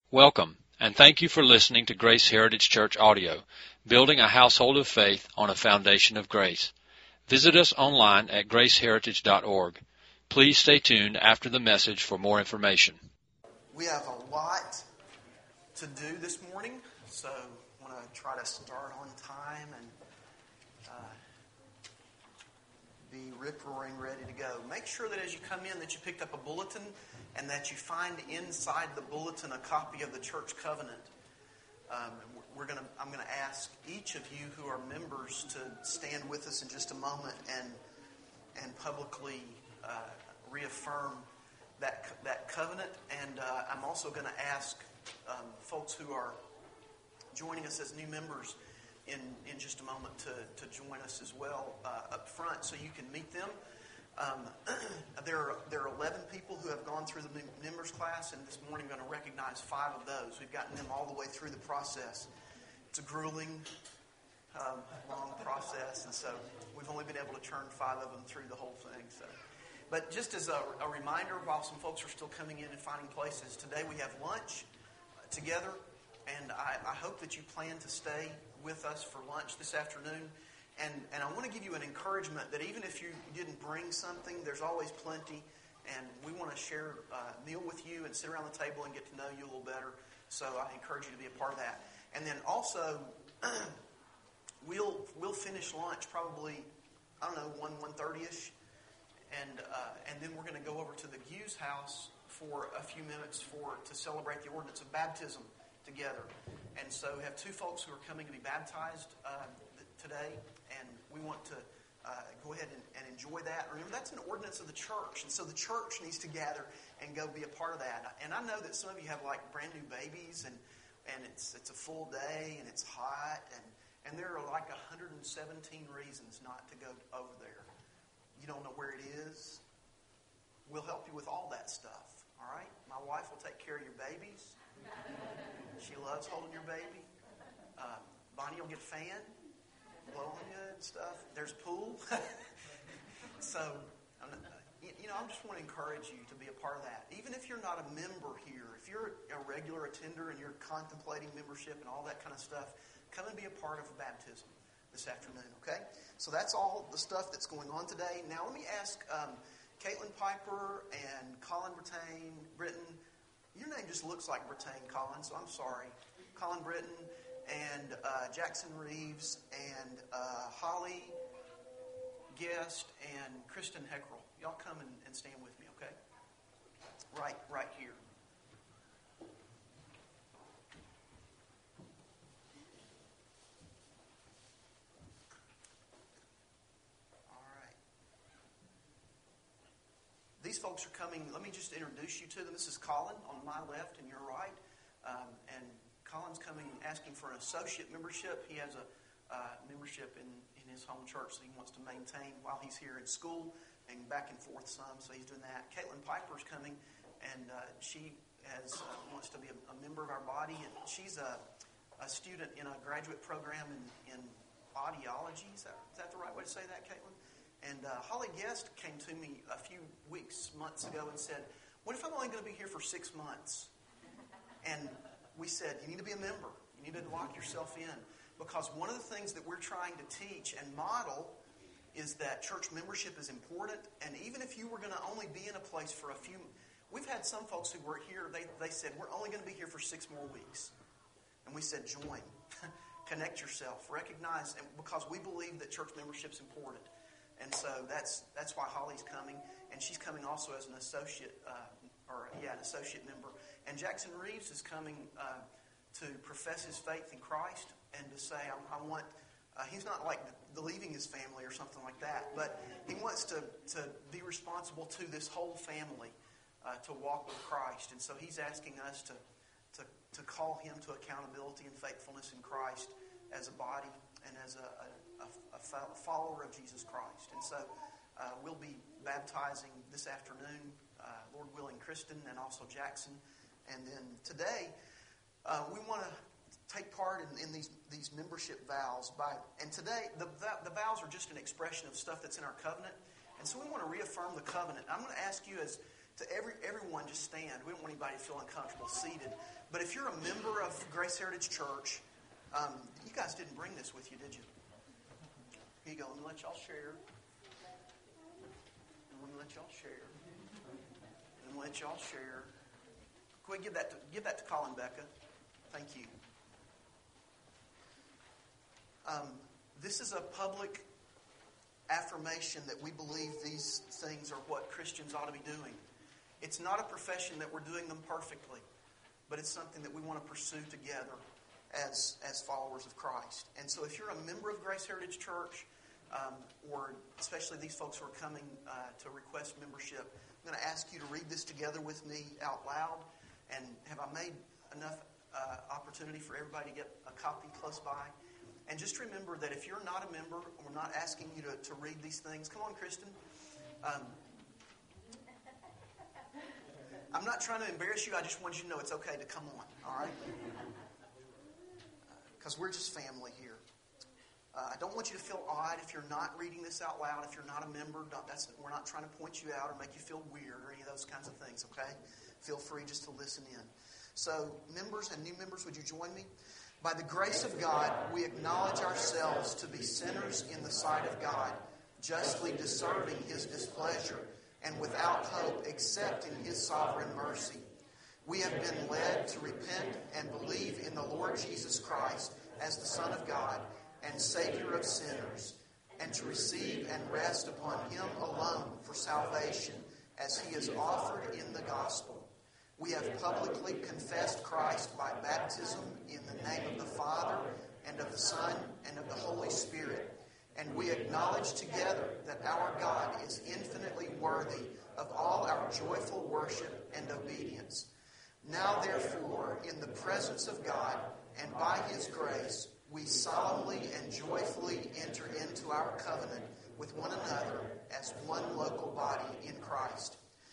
Welcome, and thank you for listening to Grace Heritage Church Audio, building a household of faith on a foundation of grace. Visit us online at graceheritage.org. Please stay tuned after the message for more information. We have a lot to do this morning, so I want to try to start on time and be rip-roaring ready to go. Make sure that as you come in that you picked up a bulletin and that you find inside the bulletin a copy of the church covenant. I'm going to ask each of you who are members to stand with us in just a moment and publicly reaffirm that covenant. And I'm also going to ask folks who are joining us as new members in just a moment to join us as well up front so you can meet them. There are 11 people who have gone through the members class, and this morning I'm going to recognize 5 of those. We've gotten them all the way through the process. It's a grueling, long process, and so we've only been able to turn 5 of them through the whole thing. But just as a reminder, while some folks are still coming in and finding places, today we have lunch together, and I hope that you plan to stay with us for lunch this afternoon. And I want to give you an encouragement that even if you didn't bring something, there's always plenty. And we want to share a meal with you and sit around the table and get to know you a little better. So I encourage you to be a part of that. And then also, we'll finish lunch probably, 1:30ish. And then we're going to go over to the Hughes house for a few minutes to celebrate the ordinance of baptism together. And so we have 2 folks who are coming to be baptized today, and we want to go ahead and enjoy that. Remember, that's an ordinance of the church, and so the church needs to gather and go be a part of that. And I know that some of you have like brand new babies, and it's a full day, and it's hot, and there are like 117 reasons not to go over there. You don't know where it is? We'll help you with all that stuff, all right? My wife will take care of your babies. She loves holding your baby. Bonnie will get a fan, blow on you and stuff. There's a pool. So, I just want to encourage you to be a part of that. Even if you're not a member here, if you're a regular attender and you're contemplating membership and all that kind of stuff, come and be a part of baptism this afternoon, okay? So that's all the stuff that's going on today. Now let me ask Caitlin Piper and Colin Britton. Your name just looks like Brittain, Colin, so I'm sorry. Colin Britton and Jackson Reeves and Holly Guest and Kristen Heckrell. Y'all come and stand with me, okay? Right here. All right. These folks are coming. Let me just introduce you to them. This is Colin on my left and your right. And Colin's coming asking for an associate membership. He has a membership in his home church that he wants to maintain while he's here in school and back and forth some, so he's doing that. Caitlin Piper's coming, and she wants to be a member of our body, and she's a student in a graduate program in audiology. Is that the right way to say that, Caitlin? And Holly Guest came to me a few months ago and said, what if I'm only going to be here for 6 months? And we said, you need to be a member. You need to lock yourself in. Because one of the things that we're trying to teach and model is that church membership is important. And even if you were going to only be in a place for a few... We've had some folks who were here, they said, we're only going to be here for 6 more weeks. And we said, join. Connect yourself. Recognize, and because we believe that church membership is important. And so that's why Holly's coming. And she's coming also as an associate an associate member. And Jackson Reeves is coming to profess his faith in Christ and to say, I want, he's not like leaving his family or something like that, but he wants to be responsible to this whole family to walk with Christ. And so he's asking us to call him to accountability and faithfulness in Christ as a body and as a follower of Jesus Christ. And so we'll be baptizing this afternoon, Lord willing, Kristen and also Jackson. And then today, we want to take part in these membership vows. And today, the vows are just an expression of stuff that's in our covenant. And so we want to reaffirm the covenant. I'm going to ask you as to everyone, just stand. We don't want anybody to feel uncomfortable seated. But if you're a member of Grace Heritage Church, you guys didn't bring this with you, did you? Here you go. Let me let y'all share. Let me let y'all share. Let me let y'all share. Go ahead, give that to Colin, Becca. Thank you. This is a public affirmation that we believe these things are what Christians ought to be doing. It's not a profession that we're doing them perfectly, but it's something that we want to pursue together as followers of Christ. And so if you're a member of Grace Heritage Church, or especially these folks who are coming to request membership, I'm going to ask you to read this together with me out loud. And have I made enough opportunity for everybody to get a copy close by? And just remember that if you're not a member, we're not asking you to read these things. Come on, Kristen. I'm not trying to embarrass you. I just want you to know it's okay to come on, all right? Because we're just family here. I don't want you to feel odd if you're not reading this out loud, if you're not a member. We're not trying to point you out or make you feel weird or any of those kinds of things, okay? Feel free just to listen in. So, members and new members, would you join me? By the grace of God, we acknowledge ourselves to be sinners in the sight of God, justly deserving His displeasure, and without hope except in His sovereign mercy. We have been led to repent and believe in the Lord Jesus Christ as the Son of God and Savior of sinners, and to receive and rest upon Him alone for salvation, as He is offered in the gospel. We have publicly confessed Christ by baptism in the name of the Father, and of the Son, and of the Holy Spirit. And we acknowledge together that our God is infinitely worthy of all our joyful worship and obedience. Now, therefore, in the presence of God and by His grace, we solemnly and joyfully enter into our covenant with one another as one local body in Christ.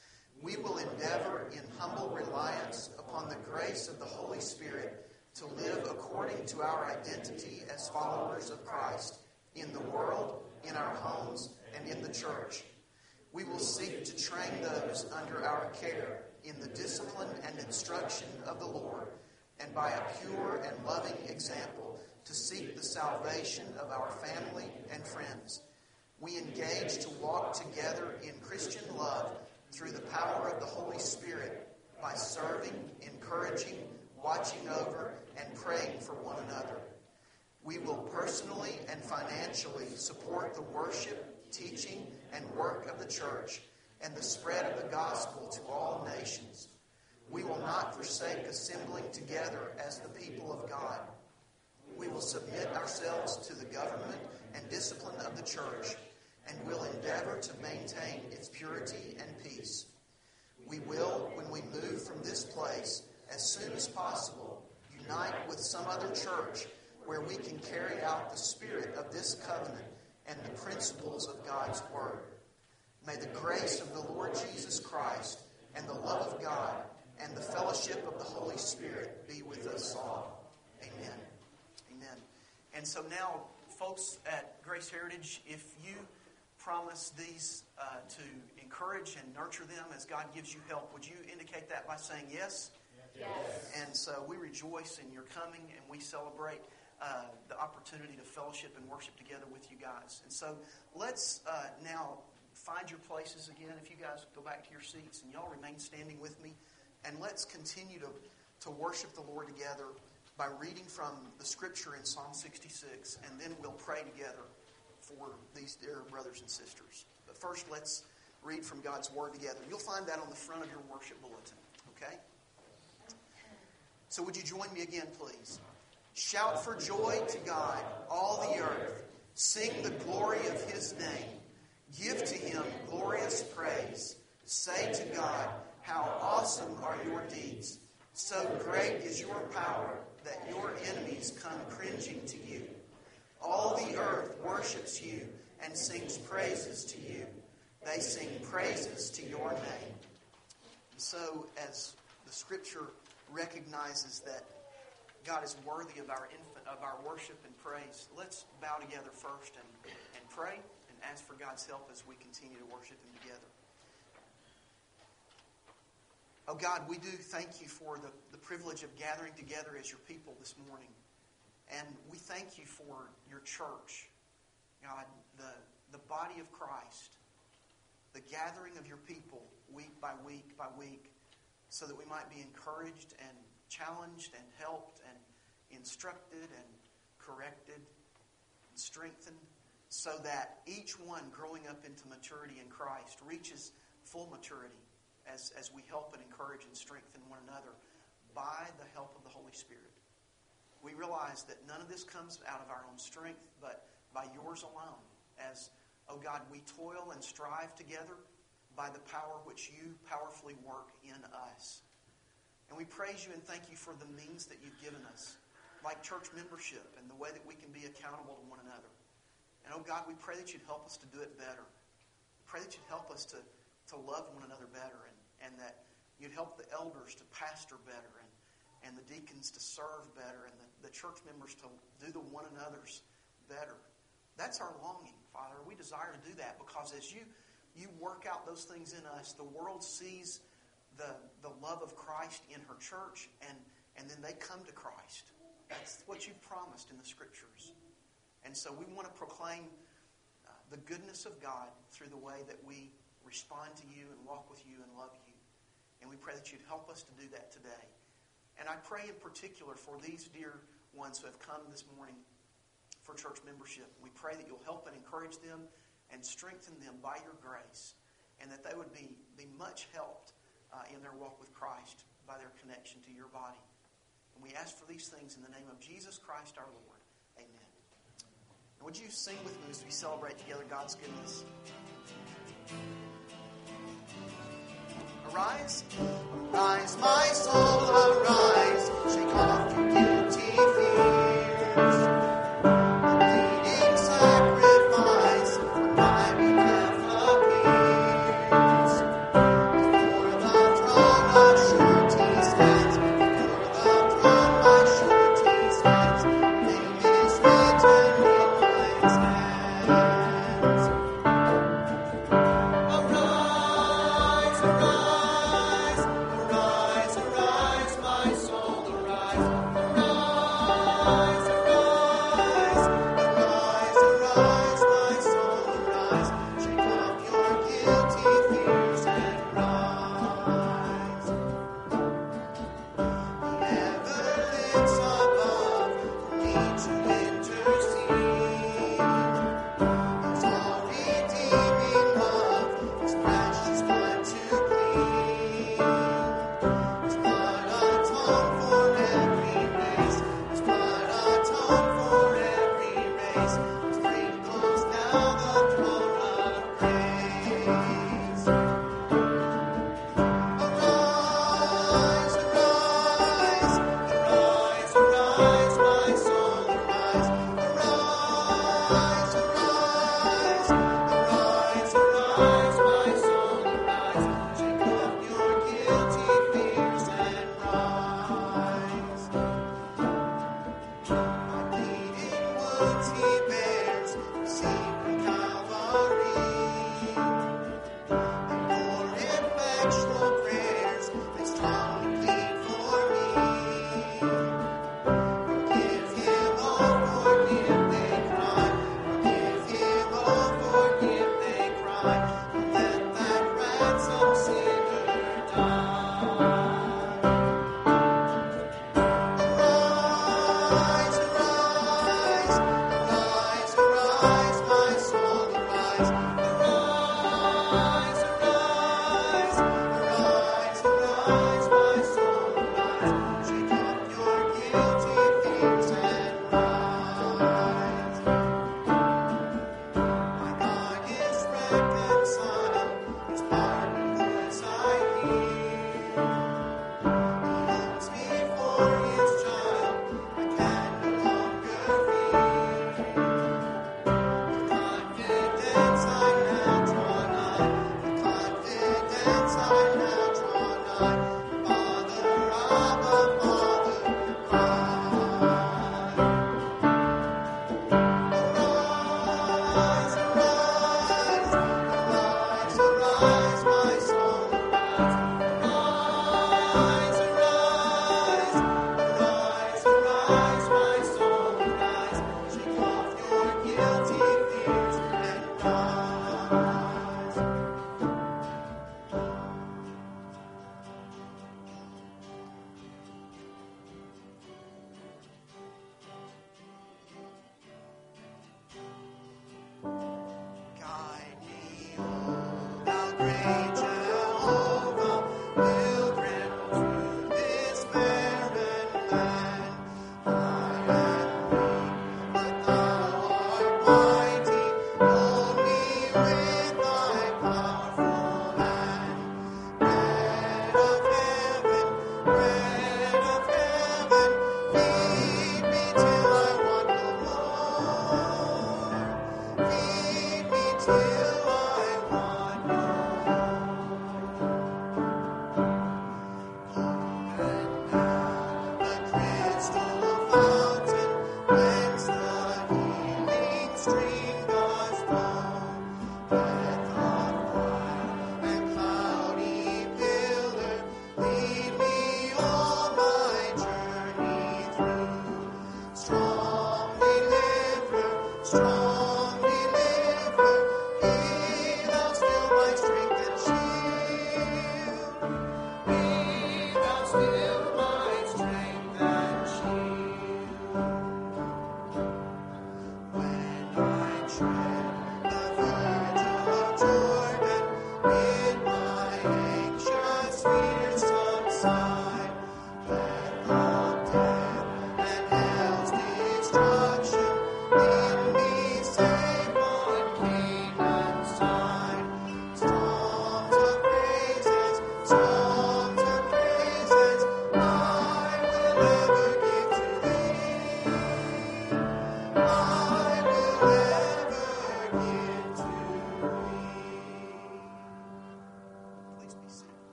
We will endeavor in humble reliance upon the grace of the Holy Spirit to live according to our identity as followers of Christ in the world, in our homes, and in the church. We will seek to train those under our care in the discipline and instruction of the Lord, and by a pure and loving example to seek the salvation of our family and friends. We engage to walk together in Christian love through the power of the Holy Spirit by serving, encouraging, watching over, and praying for one another. We will personally and financially support the worship, teaching, and work of the church and the spread of the gospel to all nations. We will not forsake assembling together as the people of God. We will submit ourselves to the government and discipline of the church, and will endeavor to maintain its purity and peace. We will, when we move from this place, as soon as possible, unite with some other church where we can carry out the spirit of this covenant and the principles of God's Word. May the grace of the Lord Jesus Christ and the love of God and the fellowship of the Holy Spirit be with us all. Amen. Amen. And so now, folks at Grace Heritage, if you promise these to encourage and nurture them as God gives you help, would you indicate that by saying yes? Yes. And so we rejoice in your coming, and we celebrate the opportunity to fellowship and worship together with you guys. And so let's now find your places again. If you guys go back to your seats and y'all remain standing with me, and let's continue to worship the Lord together by reading from the scripture in Psalm 66, and then we'll pray together for these dear brothers and sisters. But first, let's read from God's Word together. You'll find that on the front of your worship bulletin, okay? So would you join me again, please? Shout for joy to God, all the earth. Sing the glory of His name. Give to Him glorious praise. Say to God, how awesome are your deeds. So great is your power that your enemies come cringing to you. All the earth worships you and sings praises to you. They sing praises to your name. So as the scripture recognizes that God is worthy of our worship and praise, let's bow together first and pray and ask for God's help as we continue to worship Him together. Oh God, we do thank you for the privilege of gathering together as your people this morning. And we thank you for your church, God, the body of Christ, the gathering of your people week by week by week, so that we might be encouraged and challenged and helped and instructed and corrected and strengthened, so that each one growing up into maturity in Christ reaches full maturity as we help and encourage and strengthen one another by the help of the Holy Spirit. We realize that none of this comes out of our own strength, but by yours alone. As, oh God, we toil and strive together by the power which you powerfully work in us. And we praise you and thank you for the means that you've given us, like church membership and the way that we can be accountable to one another. And oh God, we pray that you'd help us to do it better. Pray that you'd help us to love one another better, and that you'd help the elders to pastor better, and the deacons to serve better, and the church members to do the one another's better. That's our longing, Father. We desire to do that because as you work out those things in us, the world sees the love of Christ in her church, and then they come to Christ. That's what you've promised in the Scriptures. And so we want to proclaim the goodness of God through the way that we respond to you and walk with you and love you. And we pray that you'd help us to do that today. And I pray in particular for these dear ones who have come this morning for church membership. We pray that you'll help and encourage them and strengthen them by your grace, and that they would be much helped in their walk with Christ by their connection to your body. And we ask for these things in the name of Jesus Christ our Lord. Amen. And would you sing with me as we celebrate together God's goodness? Arise, arise, my soul, arise, shake off your guilty fears. The bleeding sacrifice on my behalf appears. Before the throne my surety stands, before the throne my surety stands. Name is written in my hands. Arise, arise, arise, arise, my soul, arise. Arise, arise, arise, arise, my soul, arise. Shake off your guilty fears and rise. He ever lives above for me to intercede. His all-redeeming love, His precious blood to plead. His blood atoned for every race. His blood atoned for every race. Sprinkles now the throne of grace. Arise, arise, arise, arise, my soul, arise. Arise, arise, arise, arise, my soul, arise. Shake off your guilty fears and rise. My bleeding wounds He bears, received from Calvary. And more effectual prayers, they strongly plead for me. Forgive Him, oh forgive, they cry. Forgive Him, oh forgive, they cry. And let that ransom sinner die. Arise, arise, arise, arise, my soul, arise. Arise, arise, arise, arise, my soul, arise. Shake off your guilty fears and rise. My God is reconciled, His pardon words I hear. He owns me for His child, I can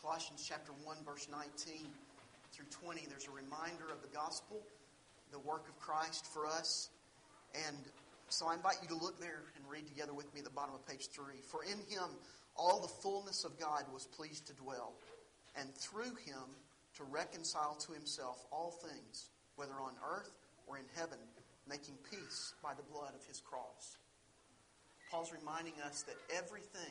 Colossians chapter 1, verse 19 through 20, there's a reminder of the gospel, the work of Christ for us. And so I invite you to look there and read together with me at the bottom of page 3. For in Him all the fullness of God was pleased to dwell, and through Him to reconcile to Himself all things, whether on earth or in heaven, making peace by the blood of His cross. Paul's reminding us that everything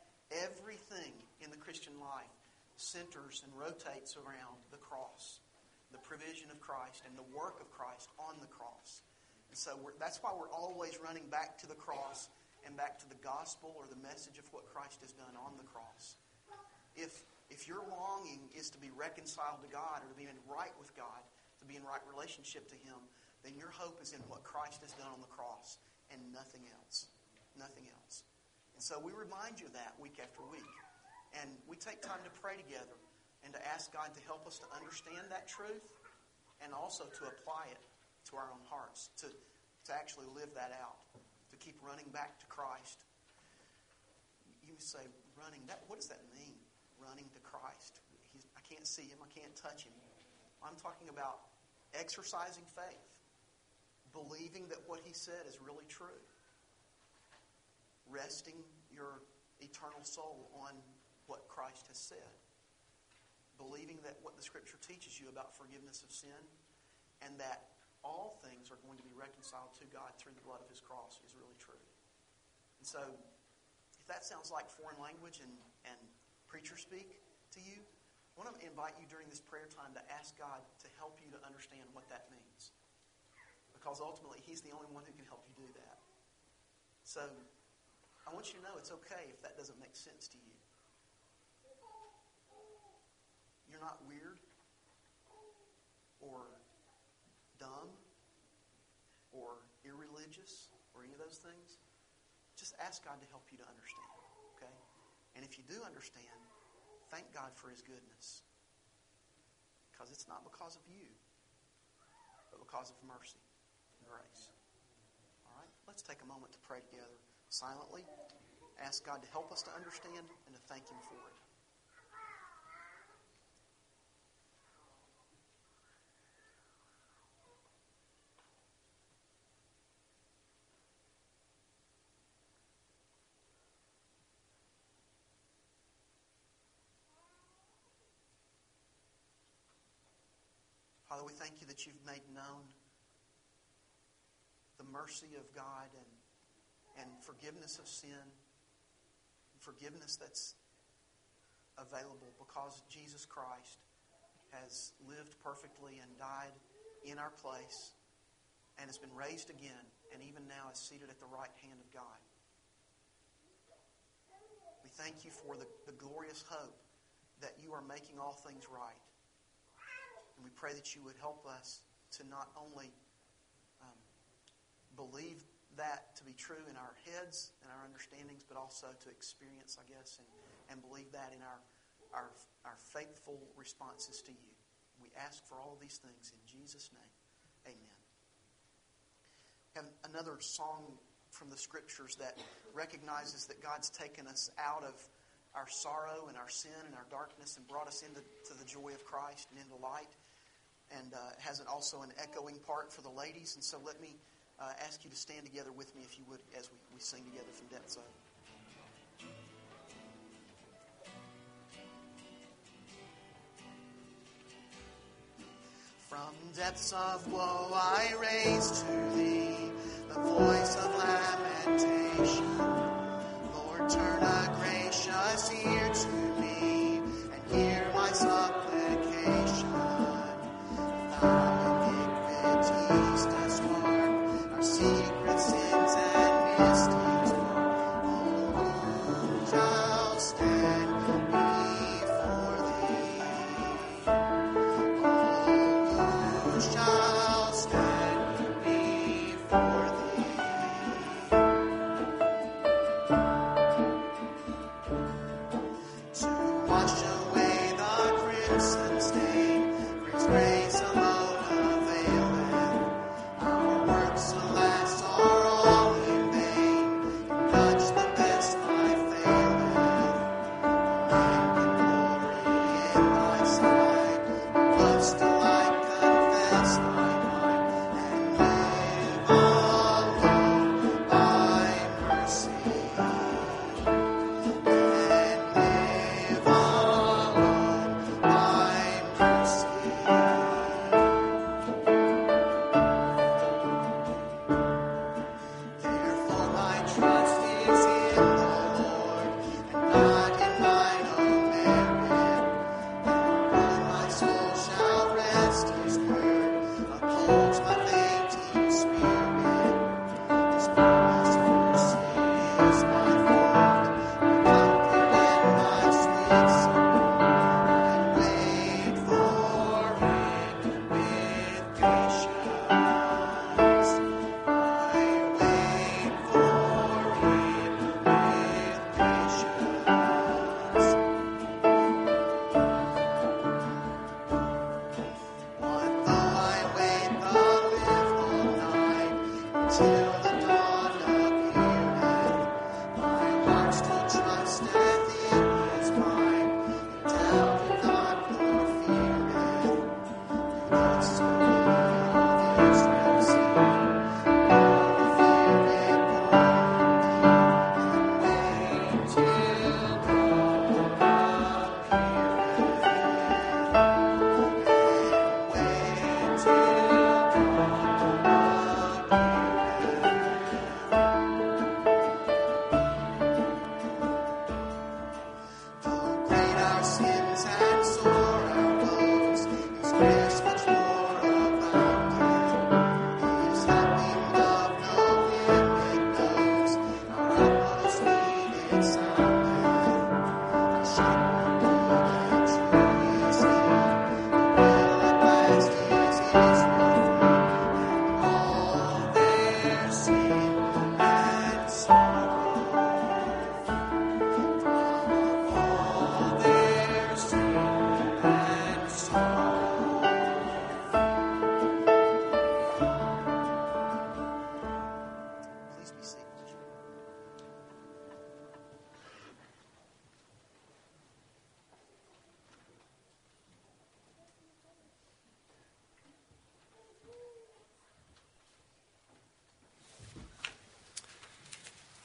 in the Christian life centers and rotates around the cross, the provision of Christ and the work of Christ on the cross. And so that's why we're always running back to the cross and back to the gospel or the message of what Christ has done on the cross. If your longing is to be reconciled to God or to be in right with God, to be in right relationship to Him, then your hope is in what Christ has done on the cross and nothing else. Nothing else. And so we remind you of that week after week. And we take time to pray together and to ask God to help us to understand that truth and also to apply it to our own hearts, to actually live that out, to keep running back to Christ. You say, running, what does that mean? Running to Christ. I can't see Him, I can't touch Him. I'm talking about exercising faith, believing that what He said is really true, resting your eternal soul on what Christ has said, believing that what the Scripture teaches you about forgiveness of sin and that all things are going to be reconciled to God through the blood of His cross is really true. And so, if that sounds like foreign language and preacher speak to you, I want to invite you during this prayer time to ask God to help you to understand what that means. Because ultimately, He's the only one who can help you do that. So, I want you to know it's okay if that doesn't make sense to you. You're not weird or dumb or irreligious or any of those things. Just ask God to help you to understand, okay? And if you do understand, thank God for His goodness. Because it's not because of you, but because of mercy and grace. All right? Let's take a moment to pray together silently. Ask God to help us to understand and to thank Him for it. Father, we thank You that You've made known the mercy of God and forgiveness of sin, forgiveness that's available because Jesus Christ has lived perfectly and died in our place and has been raised again and even now is seated at the right hand of God. We thank You for the glorious hope that You are making all things right. And we pray that You would help us to not only believe that to be true in our heads and our understandings, but also to experience, I guess, and believe that in our faithful responses to You. We ask for all of these things in Jesus' name. Amen. We have another song from the Scriptures that recognizes that God's taken us out of our sorrow and our sin and our darkness and brought us into the joy of Christ and into light. And has also an echoing part for the ladies. And so let me ask you to stand together with me, if you would, as we sing together from Depths Of. From depths of woe I raise to Thee the voice of lamentation. Lord, turn a gracious ear to me and hear my supplication. Thou iniquities dost mark our secret sins and misdeeds. Oh, who shall stand before Thee? Oh, who shall stand before Thee? To wash away the crimson stain, grace alone availeth. Our works, alas, are all in vain. In much the best I faileth. And in glory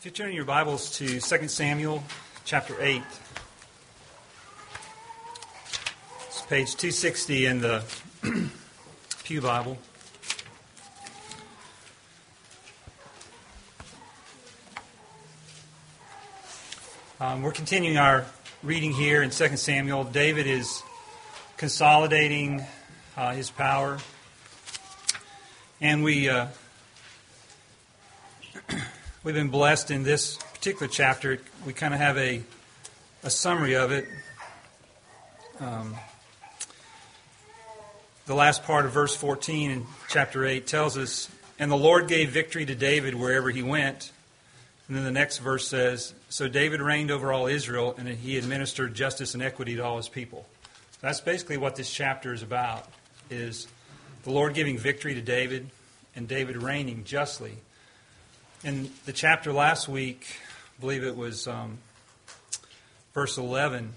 If you turn your Bibles to 2 Samuel chapter 8, it's page 260 in the Pew Bible. We're continuing our reading here in 2 Samuel. David is consolidating his power, and we've been blessed in this particular chapter. We kind of have a summary of it. The last part of verse 14 in chapter 8 tells us, "And the Lord gave victory to David wherever he went." And then the next verse says, "So David reigned over all Israel, and he administered justice and equity to all his people." That's basically what this chapter is about, is the Lord giving victory to David and David reigning justly. In the chapter last week, I believe it was verse 11,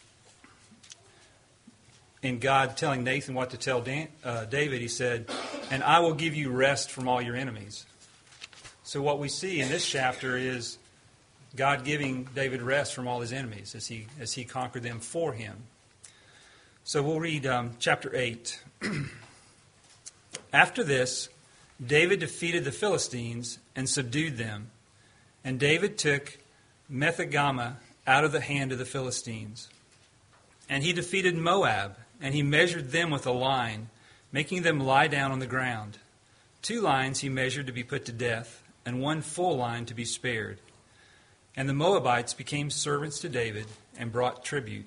in God telling Nathan what to tell David, he said, "And I will give you rest from all your enemies." So what we see in this chapter is God giving David rest from all his enemies as he conquered them for him. So we'll read chapter 8. After this, David defeated the Philistines and subdued them. And David took Methegama out of the hand of the Philistines. And he defeated Moab, and he measured them with a line, making them lie down on the ground. 2 lines he measured to be put to death, and 1 full line to be spared. And the Moabites became servants to David and brought tribute.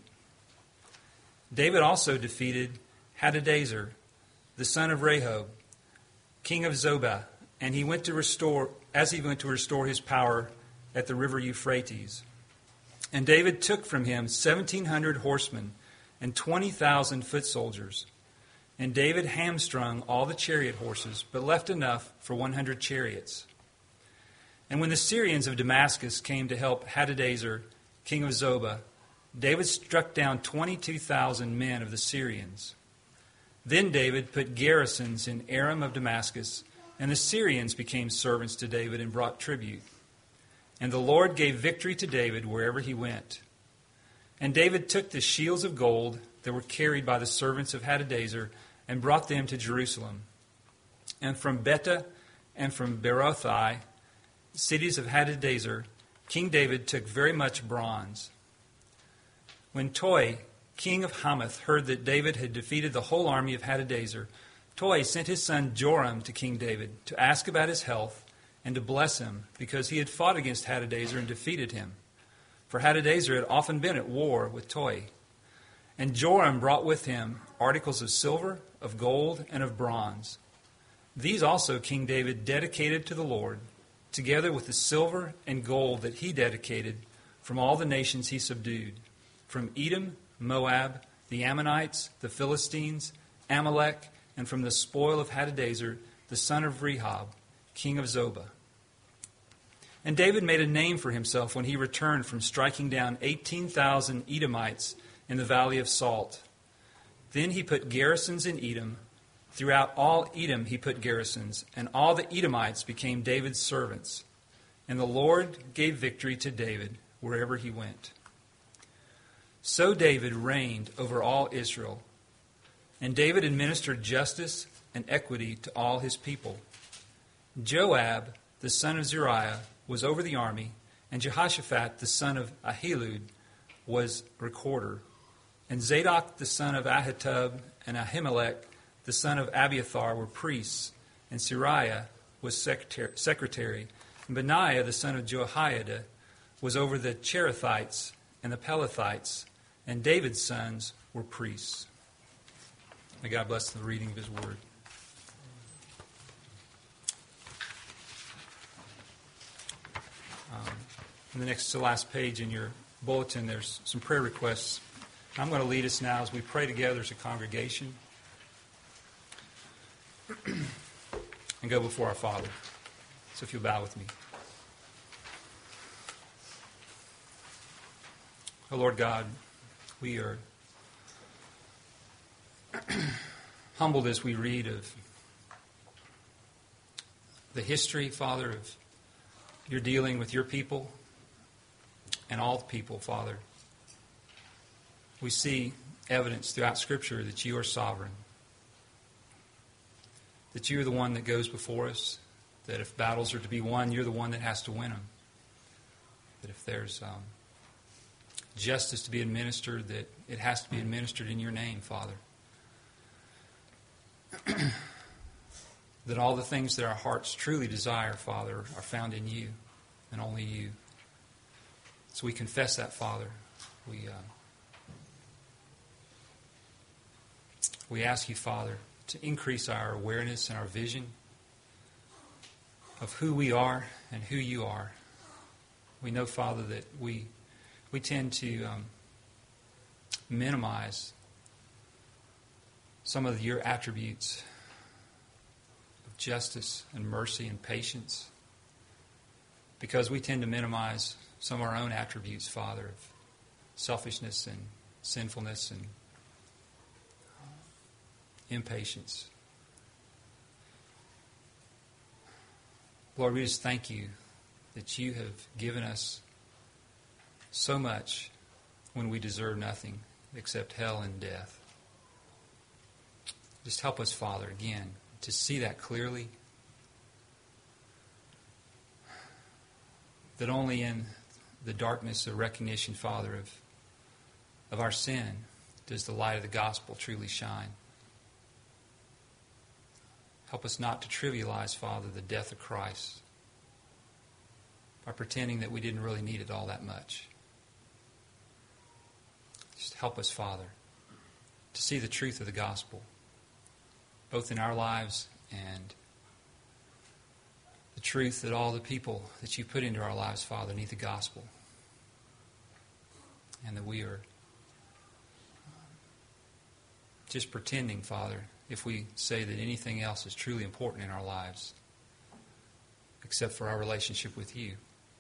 David also defeated Hadadezer, the son of Rehob, king of Zobah, and he went to restore his power at the river Euphrates. And David took from him 1,700 horsemen and 20,000 foot soldiers. And David hamstrung all the chariot horses, but left enough for 100 chariots. And when the Syrians of Damascus came to help Hadadezer, king of Zobah, David struck down 22,000 men of the Syrians. Then David put garrisons in Aram of Damascus, and the Syrians became servants to David and brought tribute. And the Lord gave victory to David wherever he went. And David took the shields of gold that were carried by the servants of Hadadezer and brought them to Jerusalem. And from Betah and from Berothai, cities of Hadadezer, King David took very much bronze. When Toi, king of Hamath, heard that David had defeated the whole army of Hadadezer, Toi sent his son Joram to King David to ask about his health and to bless him, because he had fought against Hadadezer and defeated him. For Hadadezer had often been at war with Toi. And Joram brought with him articles of silver, of gold, and of bronze. These also King David dedicated to the Lord, together with the silver and gold that he dedicated from all the nations he subdued, from Edom, Moab, the Ammonites, the Philistines, Amalek, and from the spoil of Hadadezer, the son of Rehob, king of Zobah. And David made a name for himself when he returned from striking down 18,000 Edomites in the valley of Salt. Then he put garrisons in Edom. Throughout all Edom he put garrisons, and all the Edomites became David's servants. And the Lord gave victory to David wherever he went. So David reigned over all Israel, and David administered justice and equity to all his people. Joab, the son of Zeruiah, was over the army, and Jehoshaphat, the son of Ahilud, was recorder. And Zadok, the son of Ahitub, and Ahimelech, the son of Abiathar, were priests, and Sariah was secretary. And Benaiah, the son of Jehoiada, was over the Cherethites and the Pelethites, and David's sons were priests. May God bless the reading of his word. On the next to last page in your bulletin, there's some prayer requests. I'm going to lead us now as we pray together as a congregation and go before our Father. So if you'll bow with me. Oh, Lord God, we are humbled as we read of the history, Father, of you're dealing with your people and all the people, Father. We see evidence throughout Scripture that you are sovereign, that you're the one that goes before us, that if battles are to be won, you're the one that has to win them, that if there's justice to be administered, that it has to be administered in your name, Father. That all the things that our hearts truly desire, Father, are found in you and only you. So we confess that, Father. We ask you, Father, to increase our awareness and our vision of who we are and who you are. We know, Father, that we tend to minimize some of your attributes of justice and mercy and patience, because we tend to minimize some of our own attributes, Father, of selfishness and sinfulness and impatience. Lord, we just thank you that you have given us so much when we deserve nothing except hell and death. Just help us, Father, again, to see that clearly. That only in the darkness of recognition, Father, of our sin does the light of the gospel truly shine. Help us not to trivialize, Father, the death of Christ by pretending that we didn't really need it all that much. Just help us, Father, to see the truth of the gospel, both in our lives and the truth that all the people that you put into our lives, Father, need the gospel. And that we are just pretending, Father, if we say that anything else is truly important in our lives except for our relationship with you.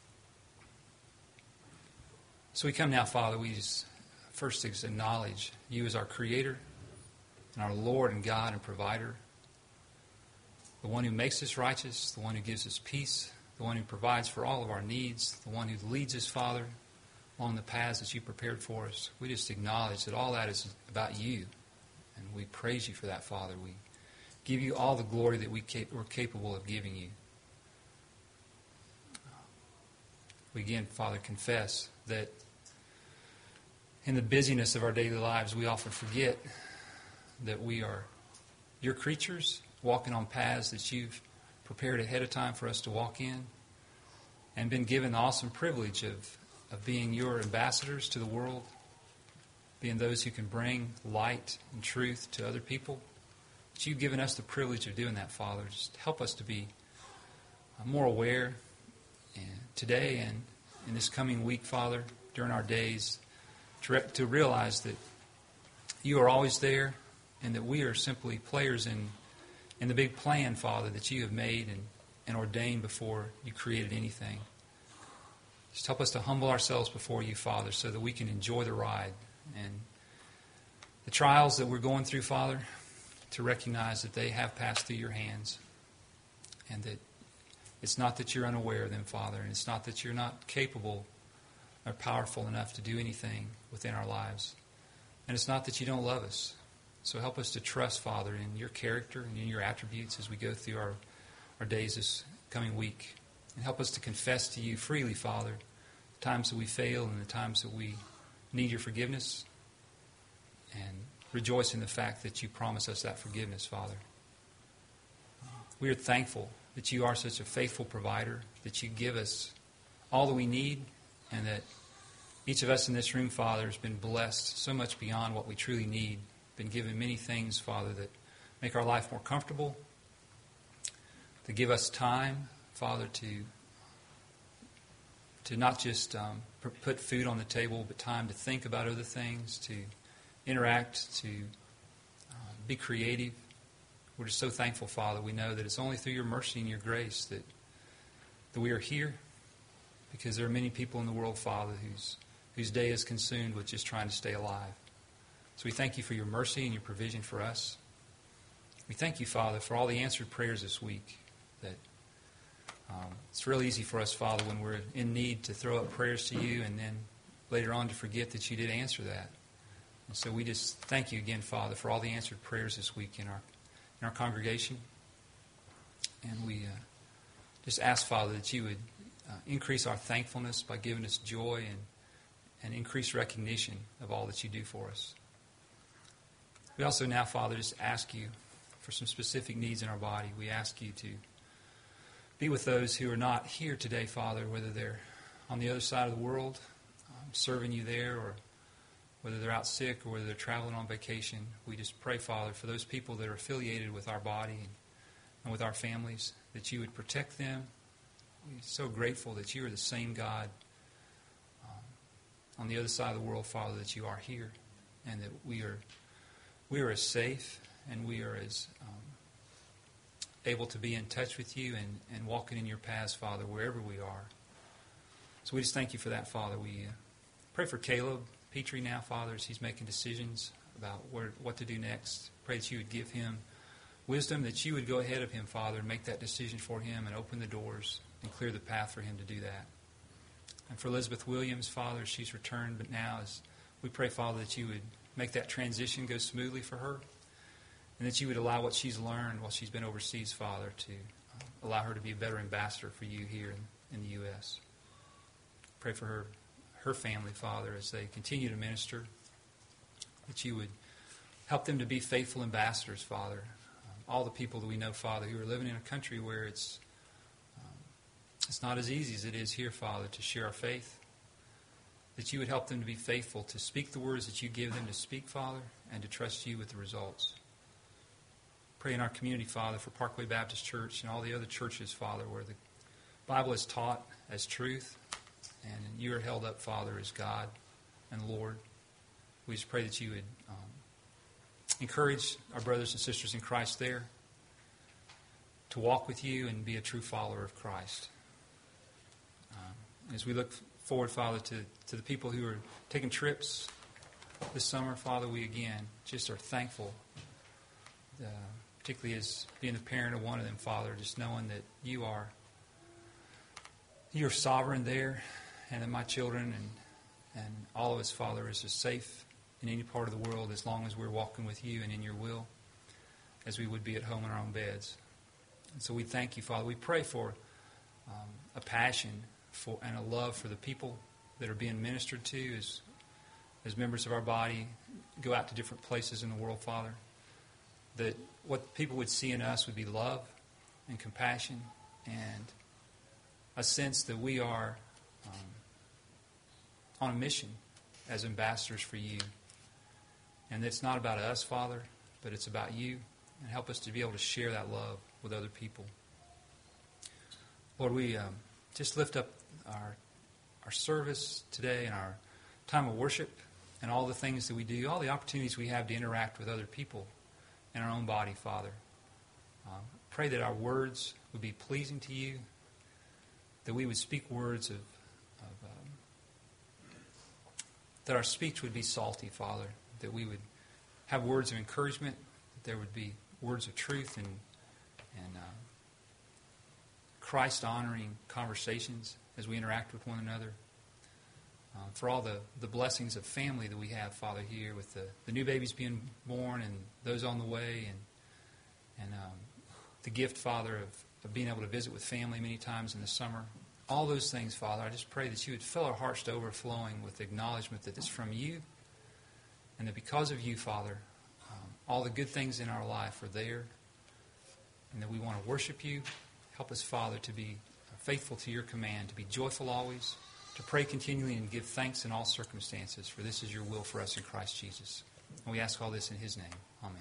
So we come now, Father, we just first acknowledge you as our Creator and our Lord and God and Provider, the one who makes us righteous, the one who gives us peace, the one who provides for all of our needs, the one who leads us, Father, along the paths that you prepared for us. We just acknowledge that all that is about you, and we praise you for that, Father. We give you all the glory that we're capable of giving you. We again, Father, confess that in the busyness of our daily lives, we often forget that we are your creatures, walking on paths that you've prepared ahead of time for us to walk in, and been given the awesome privilege of being your ambassadors to the world, being those who can bring light and truth to other people. But you've given us the privilege of doing that, Father. Just help us to be more aware today and in this coming week, Father, during our days, to realize that you are always there and that we are simply players in the big plan, Father, that you have made and ordained before you created anything. Just help us to humble ourselves before you, Father, so that we can enjoy the ride and the trials that we're going through, Father, to recognize that they have passed through your hands and that it's not that you're unaware of them, Father, and it's not that you're not capable or powerful enough to do anything within our lives. And it's not that you don't love us. So help us to trust, Father, in your character and in your attributes as we go through our days this coming week. And help us to confess to you freely, Father, the times that we fail and the times that we need your forgiveness. And rejoice in the fact that you promise us that forgiveness, Father. We are thankful that you are such a faithful provider, that you give us all that we need, and that each of us in this room, Father, has been blessed so much beyond what we truly need. Been given many things, Father, that make our life more comfortable, to give us time, Father, to not just put food on the table, but time to think about other things, to interact, to be creative. We're just so thankful, Father. We know that it's only through your mercy and your grace that we are here, because there are many people in the world, Father, whose day is consumed with just trying to stay alive. So we thank you for your mercy and your provision for us. We thank you, Father, for all the answered prayers this week, that It's real easy for us, Father, when we're in need to throw up prayers to you and then later on to forget that you did answer that. And so we just thank you again, Father, for all the answered prayers this week in our congregation. And we just ask, Father, that you would increase our thankfulness by giving us joy and increase recognition of all that you do for us. We also now, Father, just ask you for some specific needs in our body. We ask you to be with those who are not here today, Father, whether they're on the other side of the world, serving you there, or whether they're out sick or whether they're traveling on vacation. We just pray, Father, for those people that are affiliated with our body and with our families, that you would protect them. We're so grateful that you are the same God on the other side of the world, Father, that you are here, and that we are as safe and we are as able to be in touch with you and walking in your paths, Father, wherever we are. So we just thank you for that, Father. We pray for Caleb Petrie now, Father, as he's making decisions about what to do next. Pray that you would give him wisdom, that you would go ahead of him, Father, and make that decision for him and open the doors and clear the path for him to do that. And for Elizabeth Williams, Father, she's returned, but now as we pray, Father, that you would make that transition go smoothly for her, and that you would allow what she's learned while she's been overseas, Father, to allow her to be a better ambassador for you here in the U.S. Pray for her family, Father, as they continue to minister, that you would help them to be faithful ambassadors, Father. All the people that we know, Father, who are living in a country where it's not as easy as it is here, Father, to share our faith, that you would help them to be faithful, to speak the words that you give them to speak, Father, and to trust you with the results. Pray in our community, Father, for Parkway Baptist Church and all the other churches, Father, where the Bible is taught as truth and you are held up, Father, as God and Lord. We just pray that you would encourage our brothers and sisters in Christ there to walk with you and be a true follower of Christ. As we look forward, Father, to the people who are taking trips this summer, Father, we again just are thankful, particularly as being the parent of one of them, Father, just knowing that you're sovereign there, and that my children and all of us, Father, is as safe in any part of the world as long as we're walking with you and in your will, as we would be at home in our own beds. And so we thank you, Father. We pray for a passion for and a love for the people that are being ministered to as members of our body go out to different places in the world, Father, that what people would see in us would be love and compassion and a sense that we are on a mission as ambassadors for you. And it's not about us, Father, but it's about you. And help us to be able to share that love with other people. Lord, we just lift up our service today and our time of worship and all the things that we do, all the opportunities we have to interact with other people in our own body, Father. Pray that our words would be pleasing to you, that we would speak words that our speech would be salty, Father, that we would have words of encouragement, that there would be words of truth and Christ-honoring conversations as we interact with one another. For all the blessings of family that we have, Father, here with the new babies being born and those on the way, and the gift, Father, of being able to visit with family many times in the summer. All those things, Father, I just pray that you would fill our hearts to overflowing with acknowledgement that it's from you, and that because of you, Father, all the good things in our life are there, and that we want to worship you. Help us, Father, to be faithful to your command, to be joyful always, to pray continually and give thanks in all circumstances, for this is your will for us in Christ Jesus. And we ask all this in his name. Amen.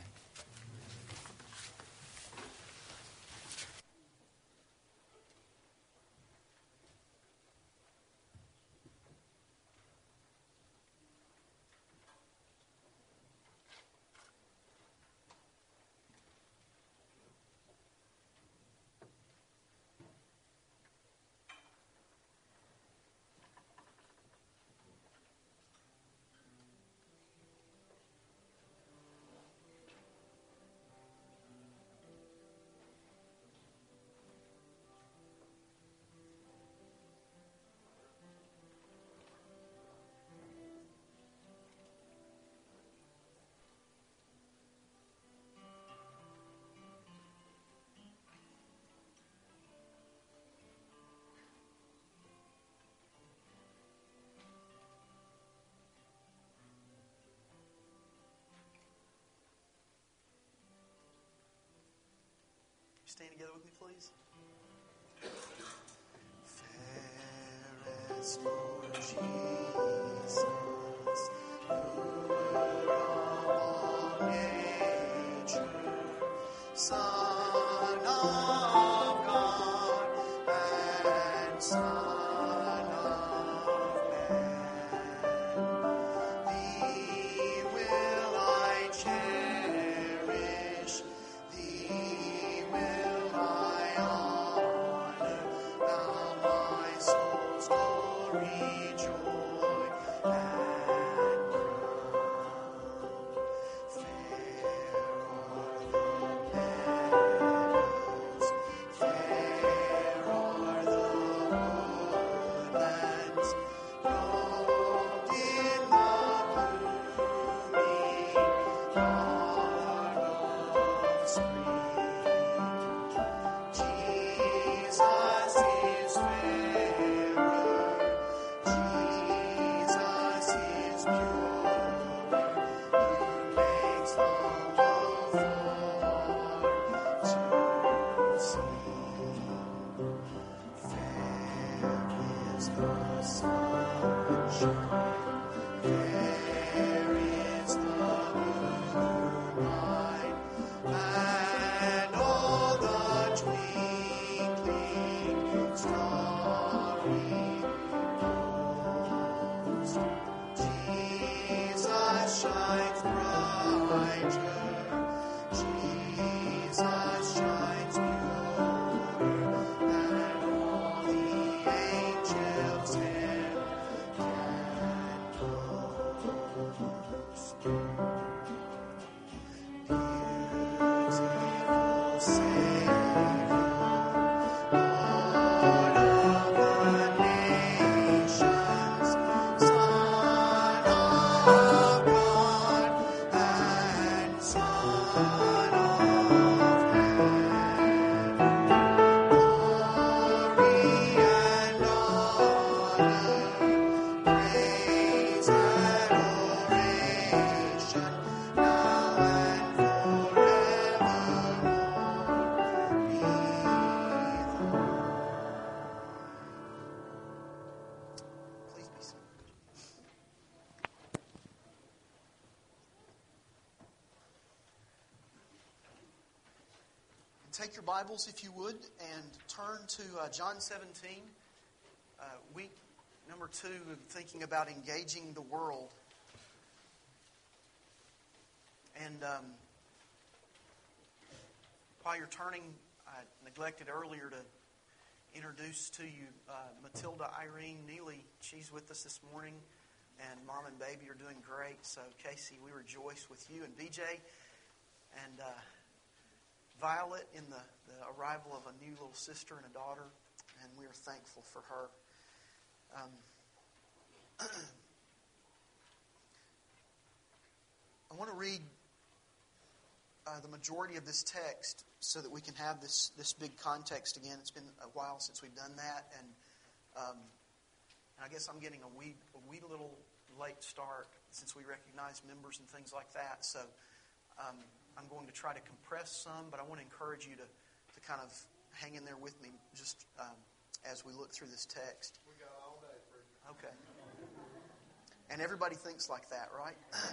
stand together with me, please? Fairest Lord Jesus, ruler of all nature, Son of God and Son of Man, Thee will I cherish, Thee will I honor, Thou my soul's glory, joy, and crown. Fair are the meadows, fair are the woodlands, robed in the blooming heart of spring. Jesus is fairer, Jesus is purer, He makes the world for to see. Fair is the sunshine, fair is the moonlight, and all the twinkling starry host. Jesus shines brighter, Jesus shines purer than all the angels e'er can boast. Beautiful Savior, Lord of the nations, Son of God and Son of Man, glory and honor, praise and adoration, now and forevermore be thine. Please be seated. Take your Bibles, if you would, and turn to John 17, week number 2 of thinking about engaging the world. And while you're turning, I neglected earlier to introduce to you Matilda Irene Neely. She's with us this morning, and Mom and Baby are doing great. So, Casey, we rejoice with you and BJ. And Violet in the arrival of a new little sister and a daughter, and we are thankful for her. I want to read the majority of this text so that we can have this big context again. It's been a while since we've done that, and I guess I'm getting a wee little late start since we recognize members and things like that. So I'm going to try to compress some, but I want to encourage you to kind of hang in there with me just as we look through this text. We got all day, preacher. Okay. And everybody thinks like that, right?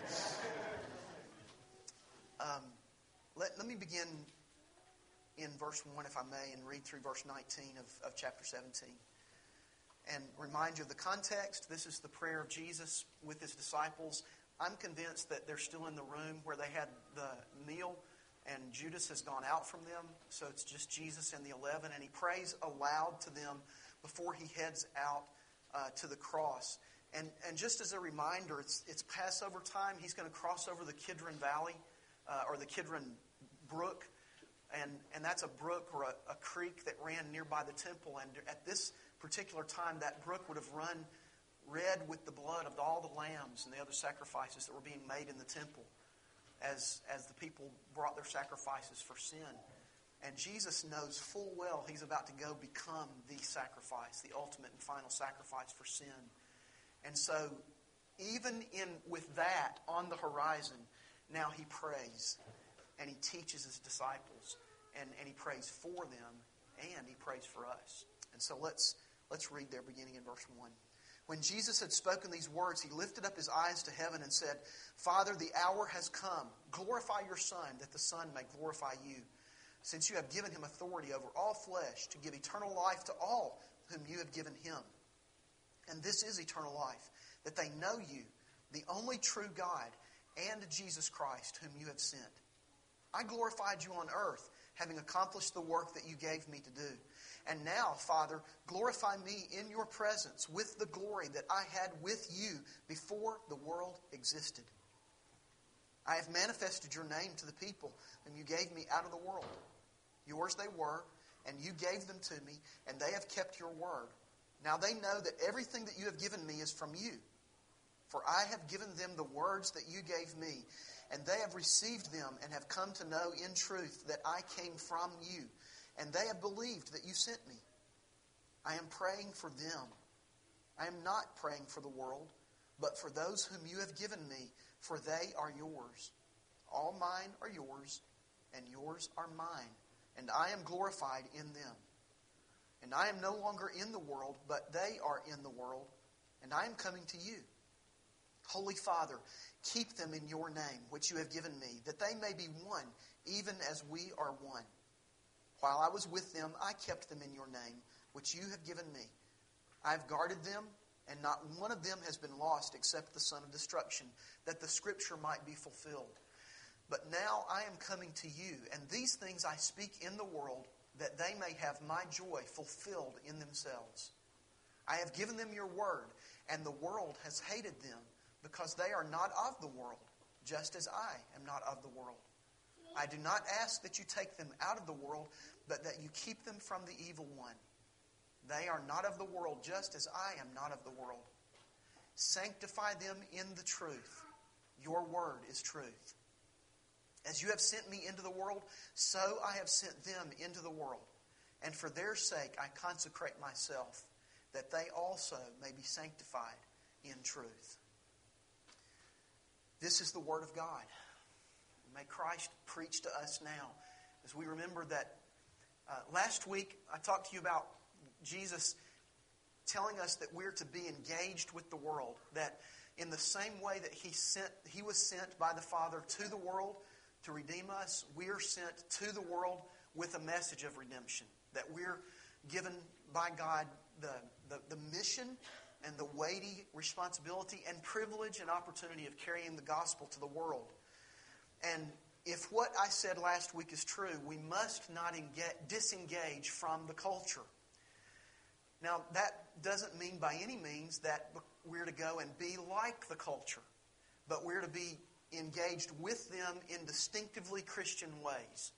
Let me begin in verse 1, if I may, and read through verse 19 of chapter 17. And remind you of the context. This is the prayer of Jesus with his disciples. I'm convinced that they're still in the room where they had the meal, and Judas has gone out from them. So it's just Jesus and the 11, and he prays aloud to them before he heads out to the cross. And just as a reminder, it's Passover time. He's going to cross over the Kidron Valley, or the Kidron Brook. And that's a brook or a creek that ran nearby the temple. And at this particular time, that brook would have run red with the blood of all the lambs and the other sacrifices that were being made in the temple as the people brought their sacrifices for sin. And Jesus knows full well he's about to go become the sacrifice, the ultimate and final sacrifice for sin. And so, even with that on the horizon, now he prays and he teaches his disciples. and He prays for them, and He prays for us. And so let's read there, beginning in verse 1. When Jesus had spoken these words, He lifted up His eyes to heaven and said, Father, the hour has come. Glorify your Son, that the Son may glorify you, since you have given Him authority over all flesh to give eternal life to all whom you have given Him. And this is eternal life, that they know you, the only true God, and Jesus Christ, whom you have sent. I glorified you on earth, having accomplished the work that you gave me to do. And now, Father, glorify me in your presence with the glory that I had with you before the world existed. I have manifested your name to the people whom you gave me out of the world. Yours they were, and you gave them to me, and they have kept your word. Now they know that everything that you have given me is from you. For I have given them the words that you gave me, and they have received them and have come to know in truth that I came from you, and they have believed that you sent me. I am praying for them. I am not praying for the world, but for those whom you have given me, for they are yours. All mine are yours, and yours are mine, and I am glorified in them. And I am no longer in the world, but they are in the world, and I am coming to you. Holy Father, keep them in your name, which you have given me, that they may be one, even as we are one. While I was with them, I kept them in your name, which you have given me. I have guarded them, and not one of them has been lost except the son of destruction, that the scripture might be fulfilled. But now I am coming to you, and these things I speak in the world, that they may have my joy fulfilled in themselves. I have given them your word, and the world has hated them, because they are not of the world, just as I am not of the world. I do not ask that you take them out of the world, but that you keep them from the evil one. They are not of the world, just as I am not of the world. Sanctify them in the truth. Your word is truth. As you have sent me into the world, so I have sent them into the world. And for their sake I consecrate myself, that they also may be sanctified in truth. This is the Word of God. May Christ preach to us now. As we remember that last week I talked to you about Jesus telling us that we're to be engaged with the world. That in the same way that He was sent by the Father to the world to redeem us, we are sent to the world with a message of redemption. That we're given by God the mission and the weighty responsibility and privilege and opportunity of carrying the gospel to the world. And if what I said last week is true, we must not disengage from the culture. Now, that doesn't mean by any means that we're to go and be like the culture, but we're to be engaged with them in distinctively Christian ways.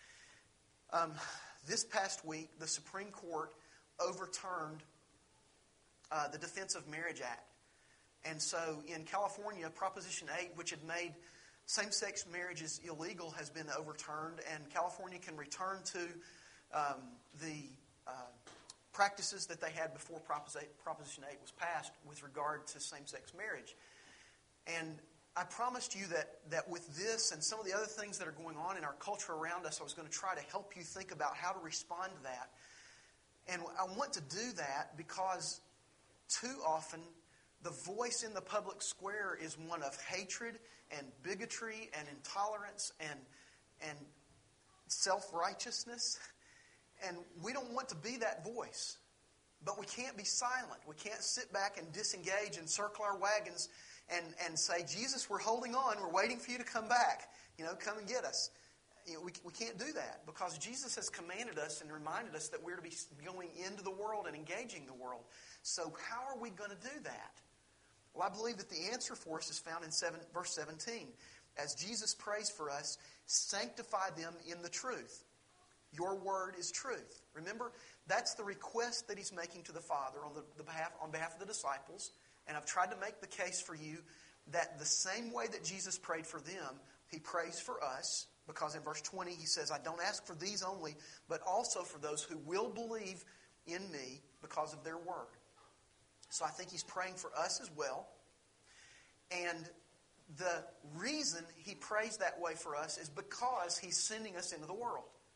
This past week, the Supreme Court overturned the Defense of Marriage Act. And so in California, Proposition 8, which had made same-sex marriages illegal, has been overturned, and California can return to the practices that they had before Proposition 8 was passed with regard to same-sex marriage. And I promised you that with this and some of the other things that are going on in our culture around us, I was going to try to help you think about how to respond to that. And I want to do that because too often the voice in the public square is one of hatred and bigotry and intolerance and self-righteousness. And we don't want to be that voice. But we can't be silent. We can't sit back and disengage and circle our wagons and say, Jesus, we're holding on. We're waiting for you to come back. Come and get us. We can't do that because Jesus has commanded us and reminded us that we're to be going into the world and engaging the world. So how are we going to do that? Well, I believe that the answer for us is found in verse 17. As Jesus prays for us, sanctify them in the truth. Your word is truth. Remember, that's the request that He's making to the Father on behalf of the disciples. And I've tried to make the case for you that the same way that Jesus prayed for them, He prays for us. Because in verse 20 He says, I don't ask for these only, but also for those who will believe in me because of their word. So I think He's praying for us as well. And the reason He prays that way for us is because He's sending us into the world.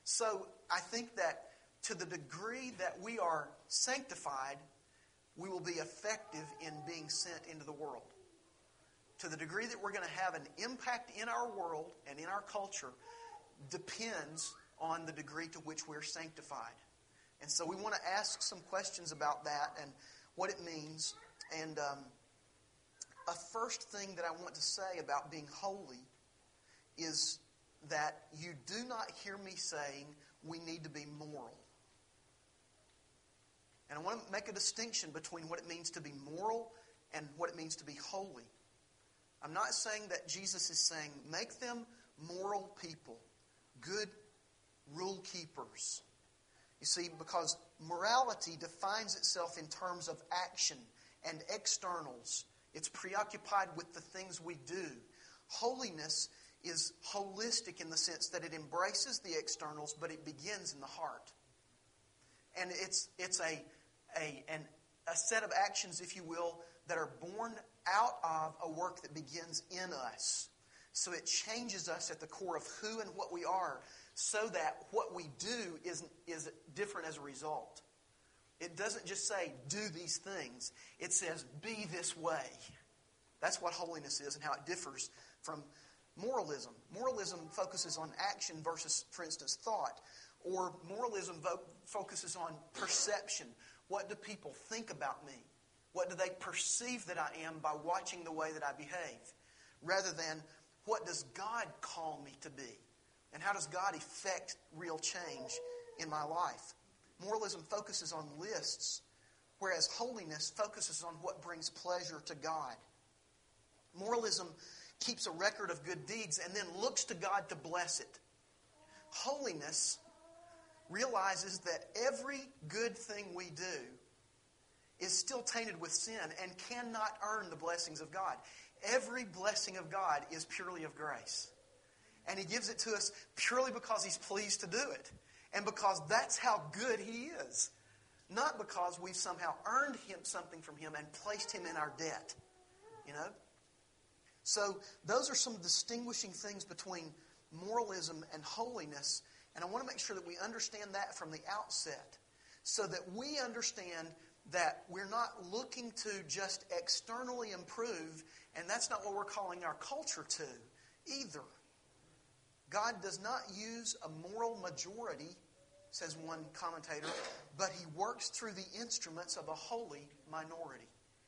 So I think that to the degree that we are sanctified, we will be effective in being sent into the world. To the degree that we're going to have an impact in our world and in our culture depends on the degree to which we're sanctified. And so we want to ask some questions about that and what it means. And a first thing that I want to say about being holy is that you do not hear me saying we need to be moral. And I want to make a distinction between what it means to be moral and what it means to be holy. I'm not saying that Jesus is saying make them moral people, good rule keepers. You see, because morality defines itself in terms of action and externals. It's preoccupied with the things we do. Holiness is holistic in the sense that it embraces the externals, but it begins in the heart. And it's a set of actions, if you will, that are born out of a work that begins in us. So it changes us at the core of who and what we are, so that what we do is different as a result. It doesn't just say, do these things. It says, be this way. That's what holiness is and how it differs from moralism. Moralism focuses on action versus, for instance, thought. Or moralism focuses on perception. What do people think about me? What do they perceive that I am by watching the way that I behave? Rather than, what does God call me to be? And how does God effect real change in my life? Moralism focuses on lists, whereas holiness focuses on what brings pleasure to God. Moralism keeps a record of good deeds and then looks to God to bless it. Holiness realizes that every good thing we do is still tainted with sin and cannot earn the blessings of God. Every blessing of God is purely of grace. And He gives it to us purely because He's pleased to do it. And because that's how good He is. Not because we've somehow earned something from Him and placed Him in our debt. You know? So those are some distinguishing things between moralism and holiness. And I want to make sure that we understand that from the outset. So that we understand that we're not looking to just externally improve. And that's not what we're calling our culture to either. God does not use a moral majority, says one commentator, but He works through the instruments of a holy minority.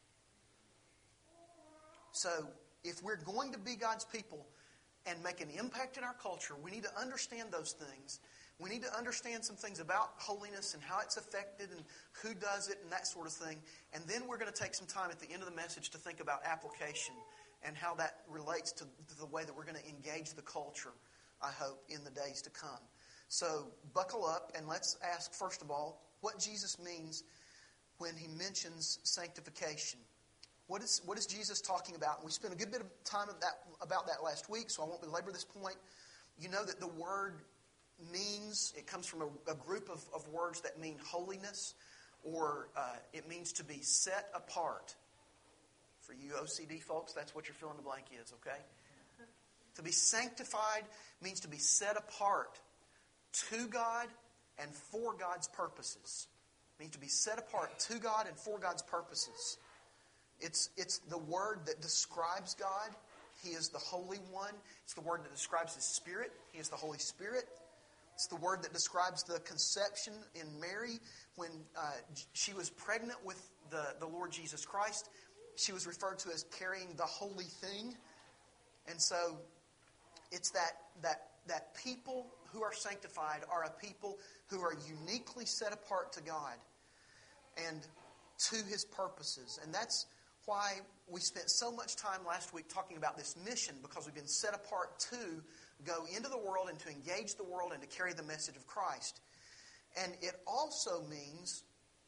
So, if we're going to be God's people and make an impact in our culture, we need to understand those things. We need to understand some things about holiness and how it's affected and who does it and that sort of thing. And then we're going to take some time at the end of the message to think about application and how that relates to the way that we're going to engage the culture, I hope, in the days to come. So buckle up and let's ask, first of all, what Jesus means when He mentions sanctification. What is Jesus talking about? And we spent a good bit of time about that last week, so I won't belabor this point. You know that the word means, it comes from a group of words that mean holiness, or it means to be set apart. For you OCD folks, that's what your fill in the blank is, okay? To be sanctified means to be set apart to God and for God's purposes. It means to be set apart to God and for God's purposes. It's the word that describes God. He is the Holy One. It's the word that describes His Spirit. He is the Holy Spirit. It's the word that describes the conception in Mary when she was pregnant with the Lord Jesus Christ. She was referred to as carrying the holy thing. And so it's that people who are sanctified are a people who are uniquely set apart to God and to His purposes. And that's why we spent so much time last week talking about this mission, because we've been set apart to go into the world and to engage the world and to carry the message of Christ. And it also means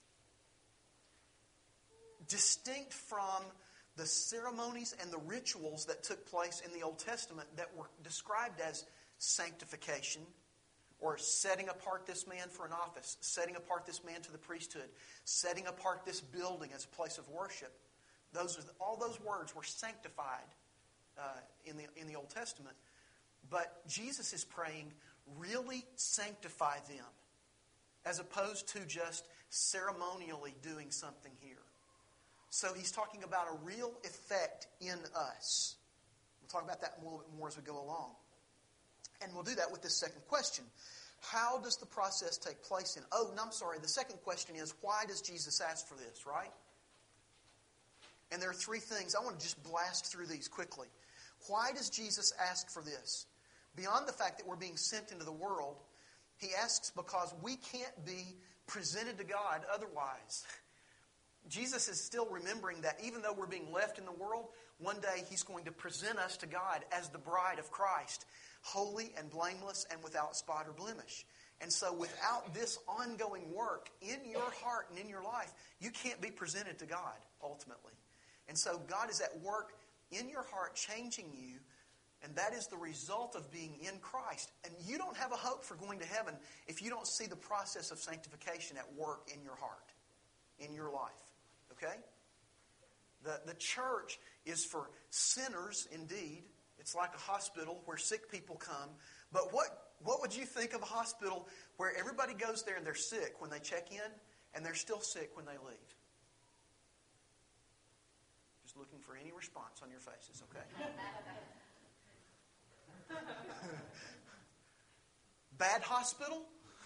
distinct from the ceremonies and the rituals that took place in the Old Testament that were described as sanctification, or setting apart this man for an office, setting apart this man to the priesthood, setting apart this building as a place of worship. All those words were sanctified in the Old Testament. But Jesus is praying, really sanctify them, as opposed to just ceremonially doing something here. So he's talking about a real effect in us. We'll talk about that a little bit more as we go along. And we'll do that with this second question. How does the process take place in? Oh, no, I'm sorry. The second question is, why does Jesus ask for this, right? And there are three things. I want to just blast through these quickly. Why does Jesus ask for this? Beyond the fact that we're being sent into the world, he asks because we can't be presented to God otherwise. Jesus is still remembering that even though we're being left in the world, one day He's going to present us to God as the bride of Christ, holy and blameless and without spot or blemish. And so without this ongoing work in your heart and in your life, you can't be presented to God ultimately. And so God is at work in your heart changing you, and that is the result of being in Christ. And you don't have a hope for going to heaven if you don't see the process of sanctification at work in your heart, in your life. Okay? The church is for sinners indeed. It's like a hospital where sick people come. But what would you think of a hospital where everybody goes there and they're sick when they check in and they're still sick when they leave? Just looking for any response on your faces, okay? Bad hospital?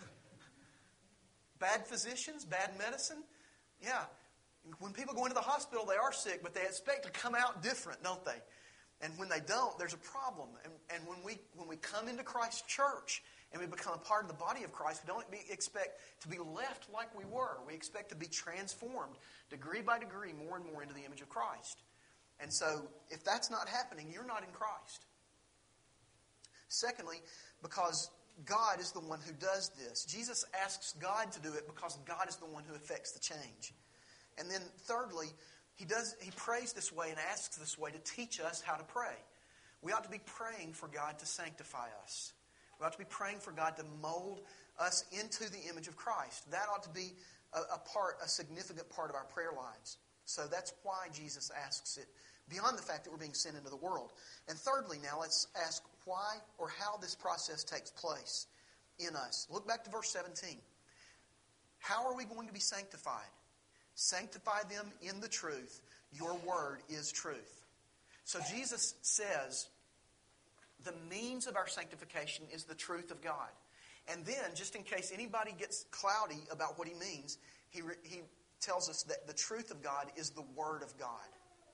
Bad physicians? Bad medicine? Yeah. When people go into the hospital, they are sick, but they expect to come out different, don't they? And when they don't, there's a problem. And when we come into Christ's church and we become a part of the body of Christ, we don't expect to be left like we were. We expect to be transformed degree by degree more and more into the image of Christ. And so if that's not happening, you're not in Christ. Secondly, because God is the one who does this. Jesus asks God to do it because God is the one who effects the change. And then thirdly, He prays this way and asks this way to teach us how to pray. We ought to be praying for God to sanctify us. We ought to be praying for God to mold us into the image of Christ. That ought to be a significant part of our prayer lives. So that's why Jesus asks it, beyond the fact that we're being sent into the world. And thirdly, now let's ask why or how this process takes place in us. Look back to verse 17. How are we going to be sanctified? Sanctify them in the truth. Your word is truth. So Jesus says the means of our sanctification is the truth of God. And then, just in case anybody gets cloudy about what he means, he tells us that the truth of God is the word of God.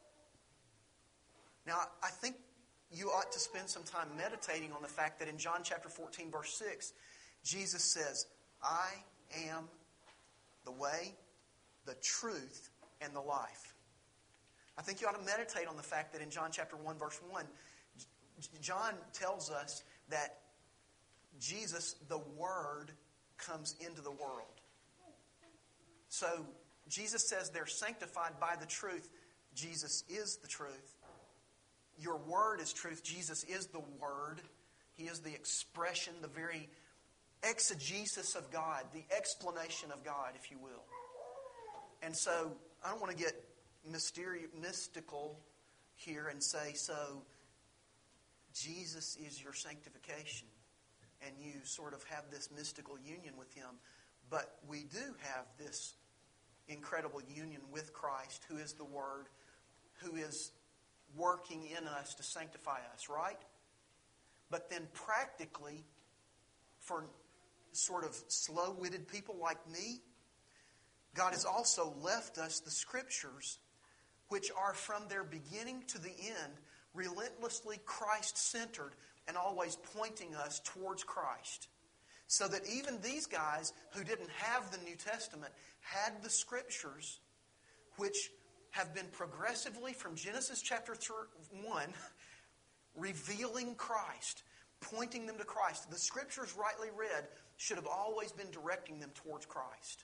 Now, I think you ought to spend some time meditating on the fact that in John chapter 14, verse 6, Jesus says, I am the way, the truth, and the life. I think you ought to meditate on the fact that in John chapter 1, verse 1, John tells us that Jesus, the Word, comes into the world. So Jesus says they're sanctified by the truth. Jesus is the truth. Your Word is truth. Jesus is the Word. He is the expression, the very exegesis of God, the explanation of God, if you will. And so I don't want to get mystical here and say, so Jesus is your sanctification and you sort of have this mystical union with Him. But we do have this incredible union with Christ, who is the Word, who is working in us to sanctify us, right? But then practically, for sort of slow-witted people like me, God has also left us the Scriptures, which are from their beginning to the end, relentlessly Christ-centered and always pointing us towards Christ. So that even these guys who didn't have the New Testament had the Scriptures, which have been progressively from Genesis chapter 1, revealing Christ, pointing them to Christ. The Scriptures rightly read should have always been directing them towards Christ.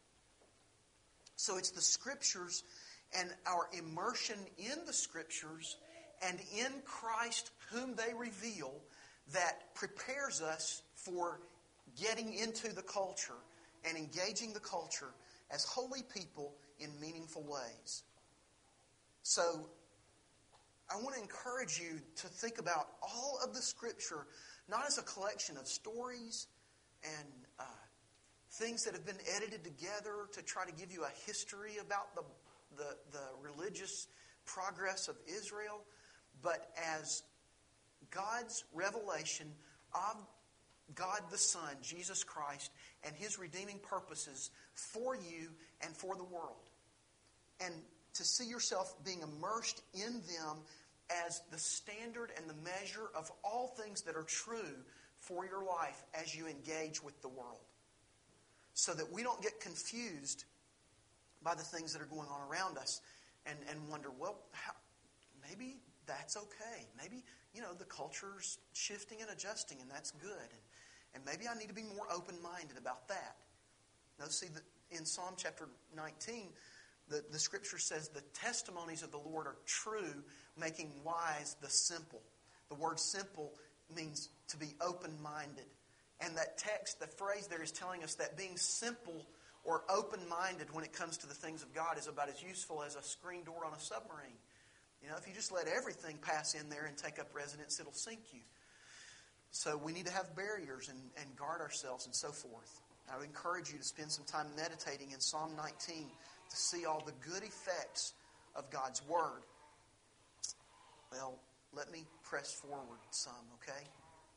So it's the Scriptures and our immersion in the Scriptures and in Christ whom they reveal that prepares us for getting into the culture and engaging the culture as holy people in meaningful ways. So I want to encourage you to think about all of the Scripture, not as a collection of stories and things that have been edited together to try to give you a history about the religious progress of Israel, but as God's revelation of God the Son, Jesus Christ, and His redeeming purposes for you and for the world. And to see yourself being immersed in them as the standard and the measure of all things that are true for your life as you engage with the world. So that we don't get confused by the things that are going on around us and wonder, well, maybe that's okay. Maybe, the culture's shifting and adjusting, and that's good. And maybe I need to be more open-minded about that. Now, see, in Psalm chapter 19, the Scripture says the testimonies of the Lord are true, making wise the simple. The word simple means to be open-minded. And that text, the phrase there is telling us that being simple or open-minded when it comes to the things of God is about as useful as a screen door on a submarine. If you just let everything pass in there and take up residence, it'll sink you. So we need to have barriers and guard ourselves and so forth. I would encourage you to spend some time meditating in Psalm 19 to see all the good effects of God's Word. Well, let me press forward some, okay?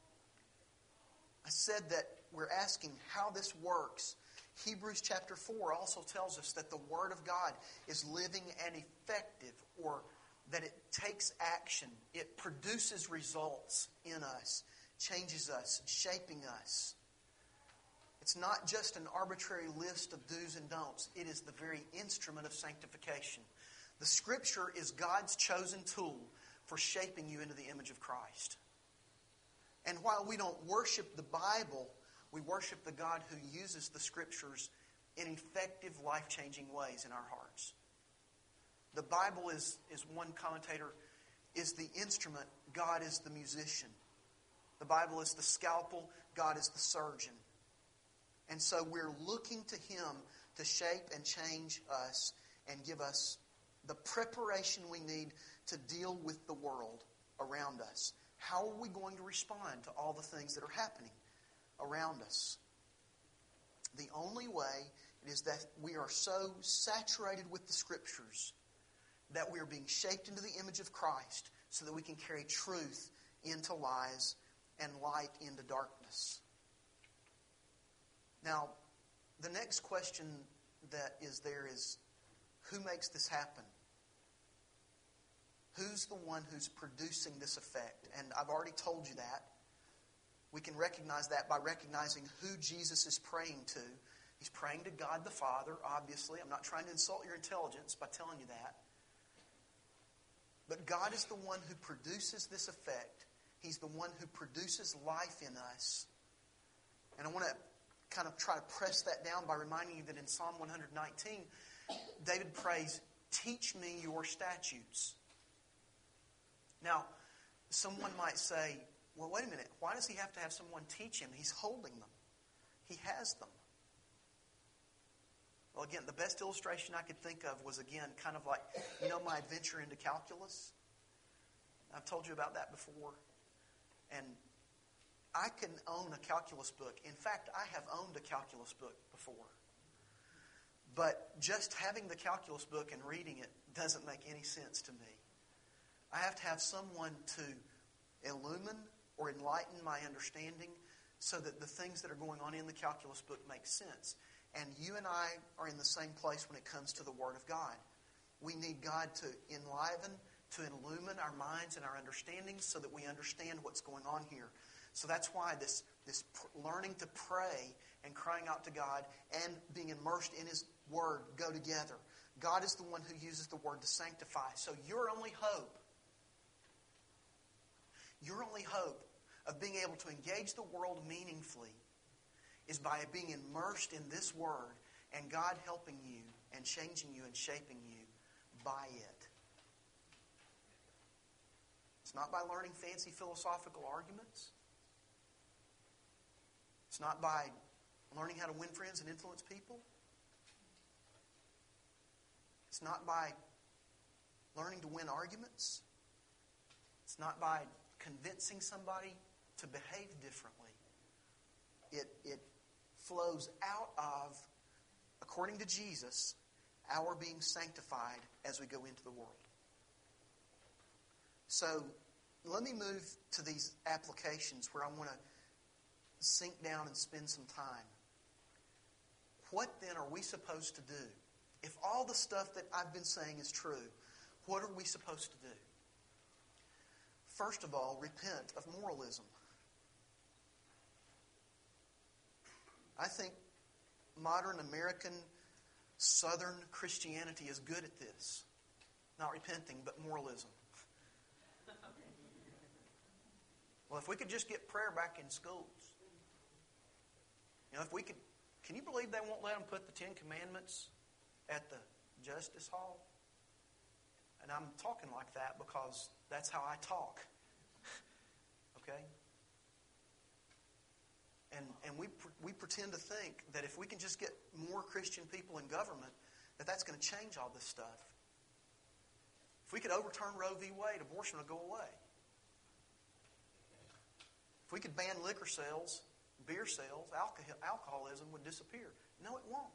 I said that we're asking how this works. Hebrews chapter 4 also tells us that the Word of God is living and effective, or that it takes action. It produces results in us, changes us, shaping us. It's not just an arbitrary list of do's and don'ts. It is the very instrument of sanctification. The Scripture is God's chosen tool for shaping you into the image of Christ. And while we don't worship the Bible, we worship the God who uses the Scriptures in effective, life-changing ways in our hearts. The Bible is one commentator, is the instrument, God is the musician. The Bible is the scalpel, God is the surgeon. And so we're looking to Him to shape and change us and give us the preparation we need to deal with the world around us. How are we going to respond to all the things that are happening around us? The only way is that we are so saturated with the Scriptures that we are being shaped into the image of Christ so that we can carry truth into lies and light into darkness. Now, the next question that is there is, who makes this happen? Who's the one who's producing this effect? And I've already told you that. We can recognize that by recognizing who Jesus is praying to. He's praying to God the Father, obviously. I'm not trying to insult your intelligence by telling you that. But God is the one who produces this effect. He's the one who produces life in us. And I want to kind of try to press that down by reminding you that in Psalm 119, David prays, "Teach me your statutes." Now, someone might say, well, wait a minute. Why does he have to have someone teach him? He's holding them. He has them. Well, again, the best illustration I could think of was, again, kind of like, my adventure into calculus. I've told you about that before. And I can own a calculus book. In fact, I have owned a calculus book before. But just having the calculus book and reading it doesn't make any sense to me. I have to have someone to illumine or enlighten my understanding so that the things that are going on in the calculus book make sense. And you and I are in the same place when it comes to the Word of God. We need God to enliven, to illumine our minds and our understandings so that we understand what's going on here. So that's why this learning to pray and crying out to God and being immersed in His Word go together. God is the one who uses the Word to sanctify. So your only hope of being able to engage the world meaningfully is by being immersed in this Word and God helping you and changing you and shaping you by it. It's not by learning fancy philosophical arguments. It's not by learning how to win friends and influence people. It's not by learning to win arguments. It's not by convincing somebody to behave differently. It flows out of, according to Jesus, our being sanctified as we go into the world. So let me move to these applications where I want to sink down and spend some time. What then are we supposed to do? If all the stuff that I've been saying is true, what are we supposed to do? First of all, repent of moralism. I think modern American Southern Christianity is good at this. Not repenting, but moralism. Well, if we could just get prayer back in schools. If we could, can you believe they won't let them put the Ten Commandments at the Justice Hall? And I'm talking like that because that's how I talk. Okay? And we pretend to think that if we can just get more Christian people in government, that's going to change all this stuff. If we could overturn Roe v. Wade, abortion would go away. If we could ban liquor sales, beer sales, alcoholism would disappear. No, it won't.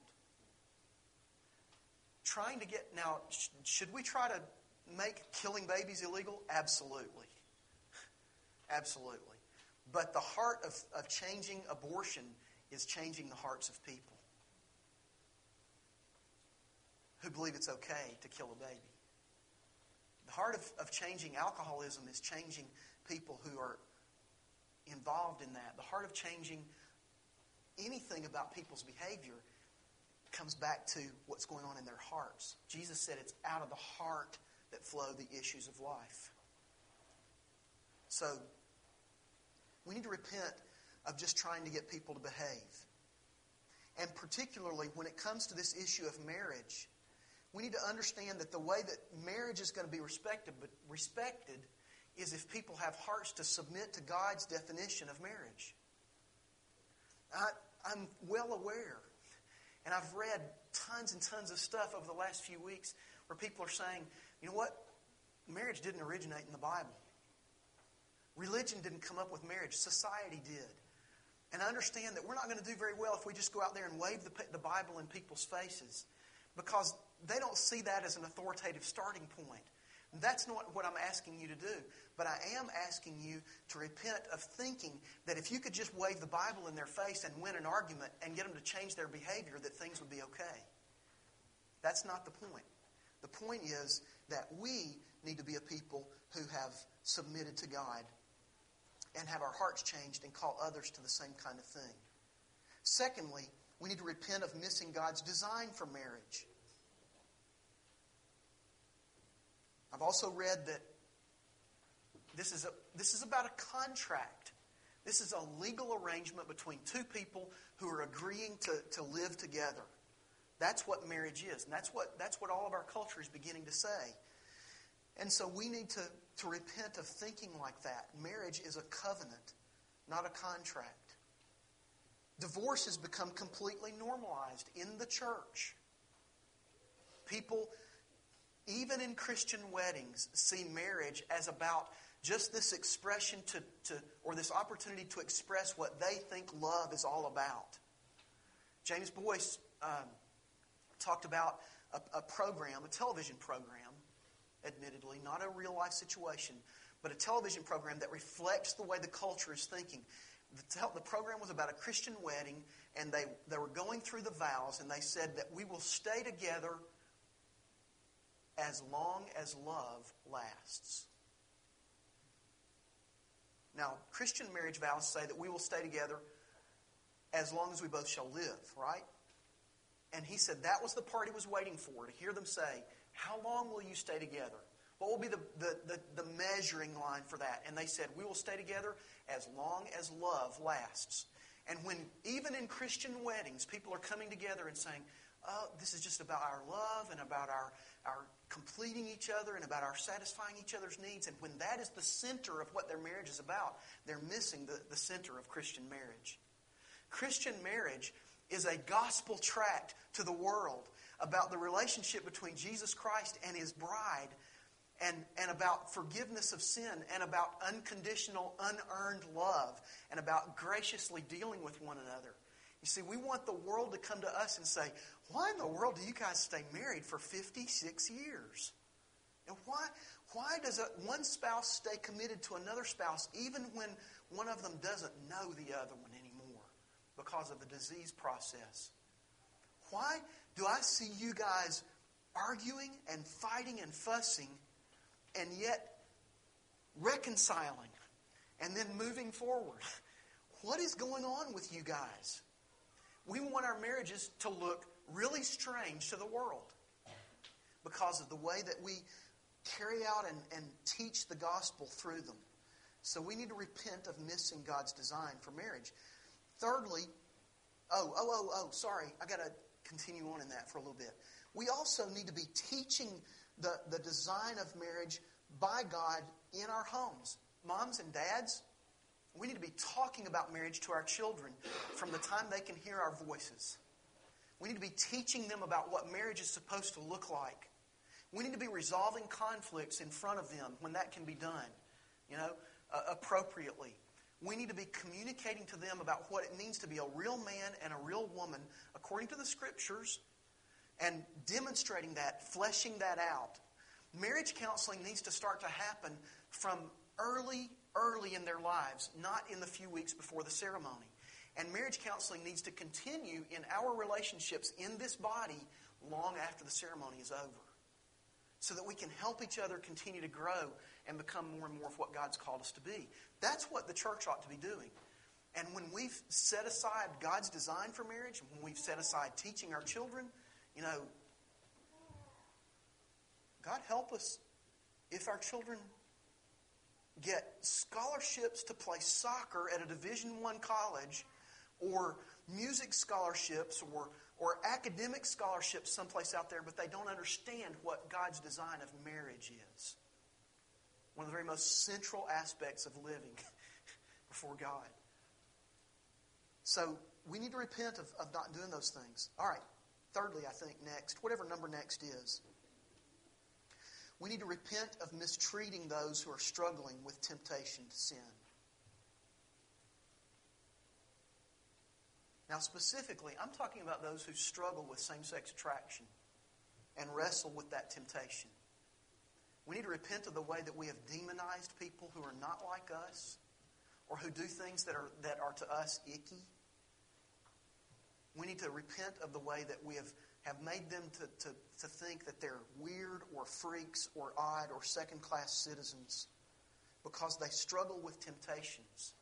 Now, should we try to make killing babies illegal? Absolutely. Absolutely. But the heart of changing abortion is changing the hearts of people who believe it's okay to kill a baby. The heart of changing alcoholism is changing people who are involved in that. The heart of changing anything about people's behavior comes back to what's going on in their hearts. Jesus said it's out of the heart that flow the issues of life. So, we need to repent of just trying to get people to behave. And particularly when it comes to this issue of marriage, we need to understand that the way that marriage is going to be respected is if people have hearts to submit to God's definition of marriage. I'm well aware, and I've read tons and tons of stuff over the last few weeks where people are saying, you know what? Marriage didn't originate in the Bible. Religion didn't come up with marriage. Society did. And I understand that we're not going to do very well if we just go out there and wave the Bible in people's faces, because they don't see that as an authoritative starting point. That's not what I'm asking you to do. But I am asking you to repent of thinking that if you could just wave the Bible in their face and win an argument and get them to change their behavior, that things would be okay. That's not the point. The point is that we need to be a people who have submitted to God and have our hearts changed and call others to the same kind of thing. Secondly, we need to repent of missing God's design for marriage. I've also read that this is about a contract. This is a legal arrangement between two people who are agreeing to live together. That's what marriage is, and that's what all of our culture is beginning to say. And so we need to repent of thinking like that. Marriage is a covenant, not a contract. Divorce has become completely normalized in the church. People, even in Christian weddings, see marriage as about just this expression or this opportunity to express what they think love is all about. James Boyce talked about a television program, admittedly, not a real-life situation, but a television program that reflects the way the culture is thinking. The program was about a Christian wedding, and they were going through the vows, and they said that we will stay together as long as love lasts. Now, Christian marriage vows say that we will stay together as long as we both shall live, right? And he said that was the part he was waiting for, to hear them say, how long will you stay together? What will be the measuring line for that? And they said, we will stay together as long as love lasts. And when, even in Christian weddings, people are coming together and saying, oh, this is just about our love and about our completing each other and about our satisfying each other's needs. And when that is the center of what their marriage is about, they're missing the center of Christian marriage. Christian marriage is a gospel tract to the world about the relationship between Jesus Christ and His bride, and about forgiveness of sin and about unconditional, unearned love and about graciously dealing with one another. You see, we want the world to come to us and say, why in the world do you guys stay married for 56 years? And why does one spouse stay committed to another spouse even when one of them doesn't know the other one anymore because of the disease process? Why do I see you guys arguing and fighting and fussing and yet reconciling and then moving forward? What is going on with you guys? We want our marriages to look really strange to the world because of the way that we carry out and teach the gospel through them. So we need to repent of missing God's design for marriage. Thirdly, sorry, I got to continue on in that for a little bit. We also need to be teaching the design of marriage by God in our homes. Moms and dads, we need to be talking about marriage to our children from the time they can hear our voices. We need to be teaching them about what marriage is supposed to look like. We need to be resolving conflicts in front of them when that can be done, appropriately. We need to be communicating to them about what it means to be a real man and a real woman according to the Scriptures and demonstrating that, fleshing that out. Marriage counseling needs to start to happen from early in their lives, not in the few weeks before the ceremony. And marriage counseling needs to continue in our relationships in this body long after the ceremony is over, so that we can help each other continue to grow and become more and more of what God's called us to be. That's what the church ought to be doing. And when we've set aside God's design for marriage, when we've set aside teaching our children, God help us if our children get scholarships to play soccer at a Division I college, or music scholarships, or academic scholarships someplace out there, but they don't understand what God's design of marriage is. One of the very most central aspects of living before God. So we need to repent of not doing those things. All right. Thirdly, I think next, whatever number next is, we need to repent of mistreating those who are struggling with temptation to sin. Now, specifically, I'm talking about those who struggle with same-sex attraction and wrestle with that temptation. We need to repent of the way that we have demonized people who are not like us or who do things that are to us icky. We need to repent of the way that we have made them to think that they're weird or freaks or odd or second-class citizens because they struggle with temptations.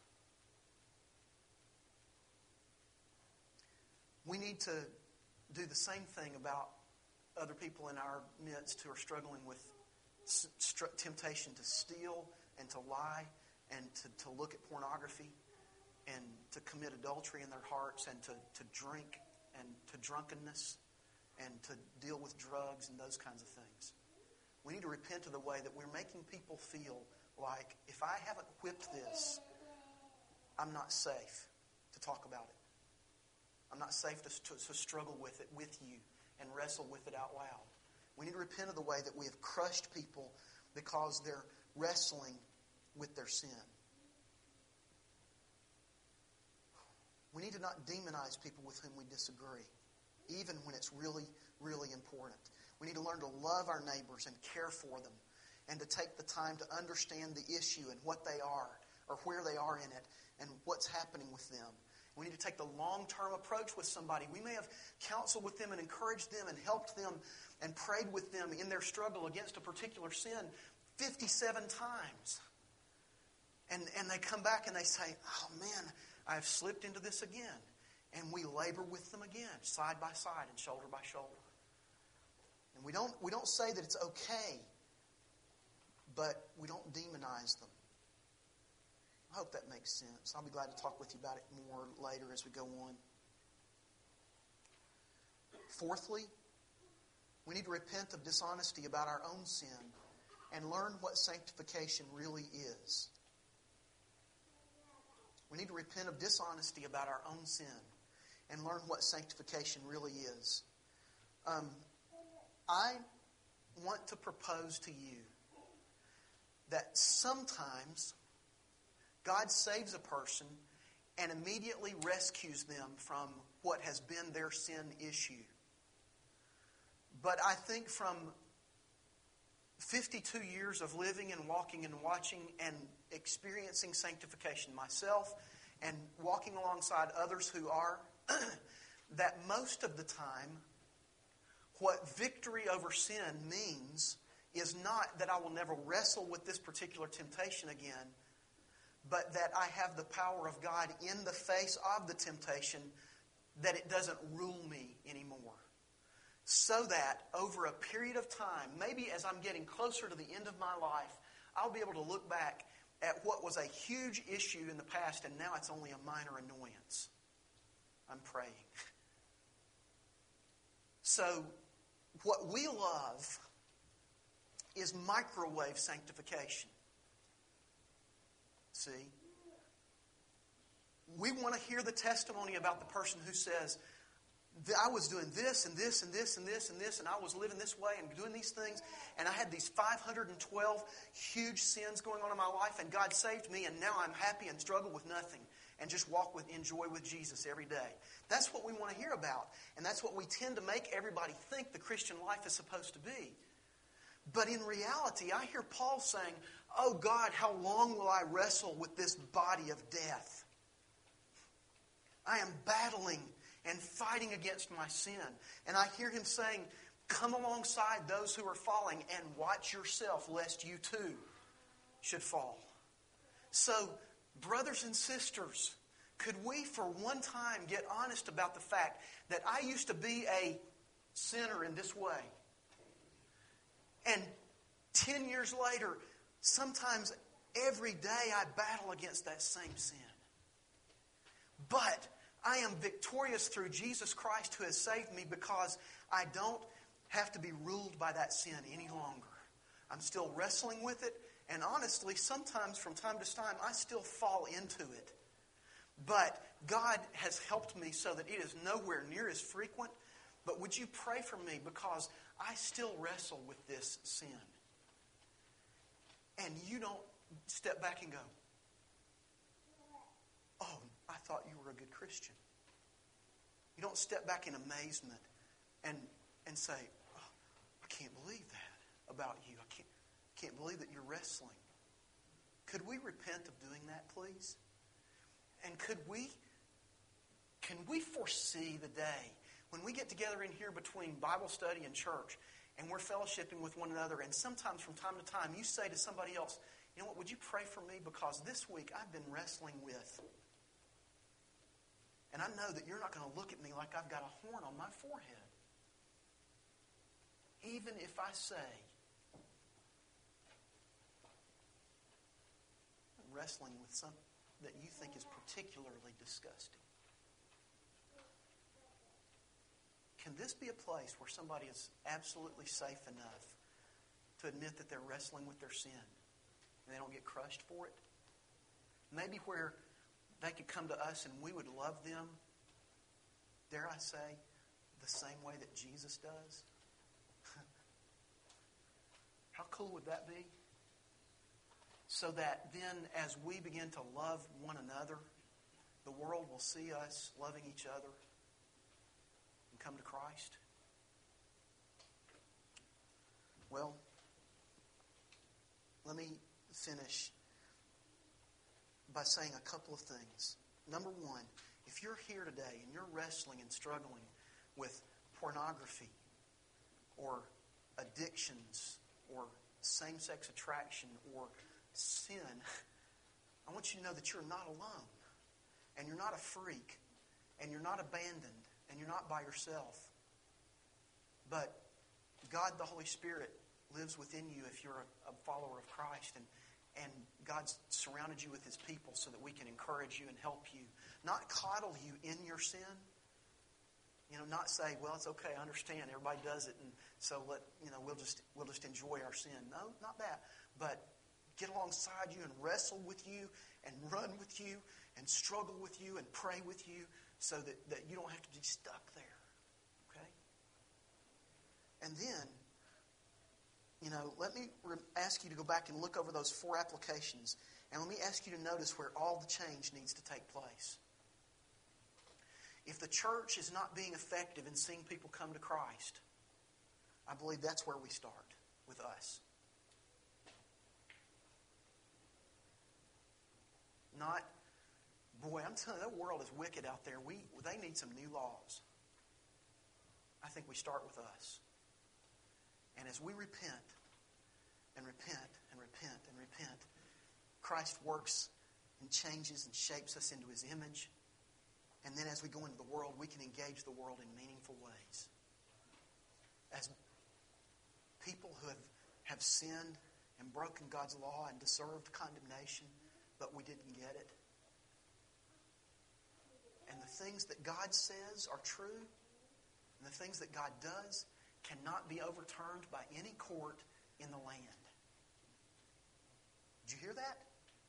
We need to do the same thing about other people in our midst who are struggling with temptation to steal and to lie and to look at pornography and to commit adultery in their hearts and to drink and to drunkenness and to deal with drugs and those kinds of things. We need to repent of the way that we're making people feel like, if I haven't whipped this, I'm not safe to talk about it. I'm not safe to struggle with it with you and wrestle with it out loud. We need to repent of the way that we have crushed people because they're wrestling with their sin. We need to not demonize people with whom we disagree, even when it's really, really important. We need to learn to love our neighbors and care for them and to take the time to understand the issue and what they are or where they are in it and what's happening with them. We need to take the long-term approach with somebody. We may have counseled with them and encouraged them and helped them and prayed with them in their struggle against a particular sin 57 times. And they come back and they say, oh man, I've slipped into this again. And we labor with them again, side by side and shoulder by shoulder. And we don't say that it's okay, but we don't demonize them. I hope that makes sense. I'll be glad to talk with you about it more later as we go on. Fourthly, we need to repent of dishonesty about our own sin and learn what sanctification really is. We need to repent of dishonesty about our own sin and learn what sanctification really is. I want to propose to you that sometimes God saves a person and immediately rescues them from what has been their sin issue. But I think from 52 years of living and walking and watching and experiencing sanctification myself and walking alongside others who are, that most of the time, what victory over sin means is not that I will never wrestle with this particular temptation again, but that I have the power of God in the face of the temptation, that it doesn't rule me anymore. So that over a period of time, maybe as I'm getting closer to the end of my life, I'll be able to look back at what was a huge issue in the past, and now it's only a minor annoyance. I'm praying. So, what we love is microwave sanctification. See? We want to hear the testimony about the person who says, I was doing this and this and this and this and this, and I was living this way and doing these things, and I had these 512 huge sins going on in my life, and God saved me, and now I'm happy and struggle with nothing and just enjoy with Jesus every day. That's what we want to hear about, and that's what we tend to make everybody think the Christian life is supposed to be. But in reality, I hear Paul saying, oh God, how long will I wrestle with this body of death? I am battling and fighting against my sin. And I hear him saying, come alongside those who are falling and watch yourself lest you too should fall. So, brothers and sisters, could we for one time get honest about the fact that I used to be a sinner in this way? And 10 years later, sometimes every day I battle against that same sin. But I am victorious through Jesus Christ who has saved me, because I don't have to be ruled by that sin any longer. I'm still wrestling with it, and honestly, sometimes from time to time, I still fall into it. But God has helped me so that it is nowhere near as frequent. But would you pray for me, because I still wrestle with this sin. And you don't step back and go, oh, I thought you were a good Christian. You don't step back in amazement and say, oh, I can't believe that about you. I can't believe that you're wrestling. Could we repent of doing that, please? And can we foresee the day when we get together in here between Bible study and church, and we're fellowshipping with one another, and sometimes from time to time you say to somebody else, you know what, would you pray for me, because this week I've been wrestling with. And I know that you're not going to look at me like I've got a horn on my forehead. Even if I say, I'm wrestling with something that you think is particularly disgusting. Can this be a place where somebody is absolutely safe enough to admit that they're wrestling with their sin and they don't get crushed for it? Maybe where they could come to us and we would love them, dare I say, the same way that Jesus does? How cool would that be? So that then as we begin to love one another, the world will see us loving each other and come to Christ. Well, let me finish by saying a couple of things. Number one, if you're here today and you're wrestling and struggling with pornography or addictions or same-sex attraction or sin, I want you to know that you're not alone, and you're not a freak, and you're not abandoned, and you're not by yourself. But God, the Holy Spirit, lives within you if you're a follower of Christ, and God's surrounded you with His people so that we can encourage you and help you. Not coddle you in your sin. Not say, well, it's okay, I understand, everybody does it, and so we'll just enjoy our sin. No, not that. But get alongside you and wrestle with you and run with you and struggle with you and pray with you so that you don't have to be stuck there. Okay? And then, let me ask you to go back and look over those 4 applications. And let me ask you to notice where all the change needs to take place. If the church is not being effective in seeing people come to Christ, I believe that's where we start with us. Not, boy, I'm telling you, the world is wicked out there. They need some new laws. I think we start with us. And as we repent and repent and repent and repent, Christ works and changes and shapes us into His image. And then as we go into the world, we can engage the world in meaningful ways. As people who have sinned and broken God's law and deserved condemnation, but we didn't get it. And the things that God says are true, and the things that God does cannot be overturned by any court in the land. Did you hear that?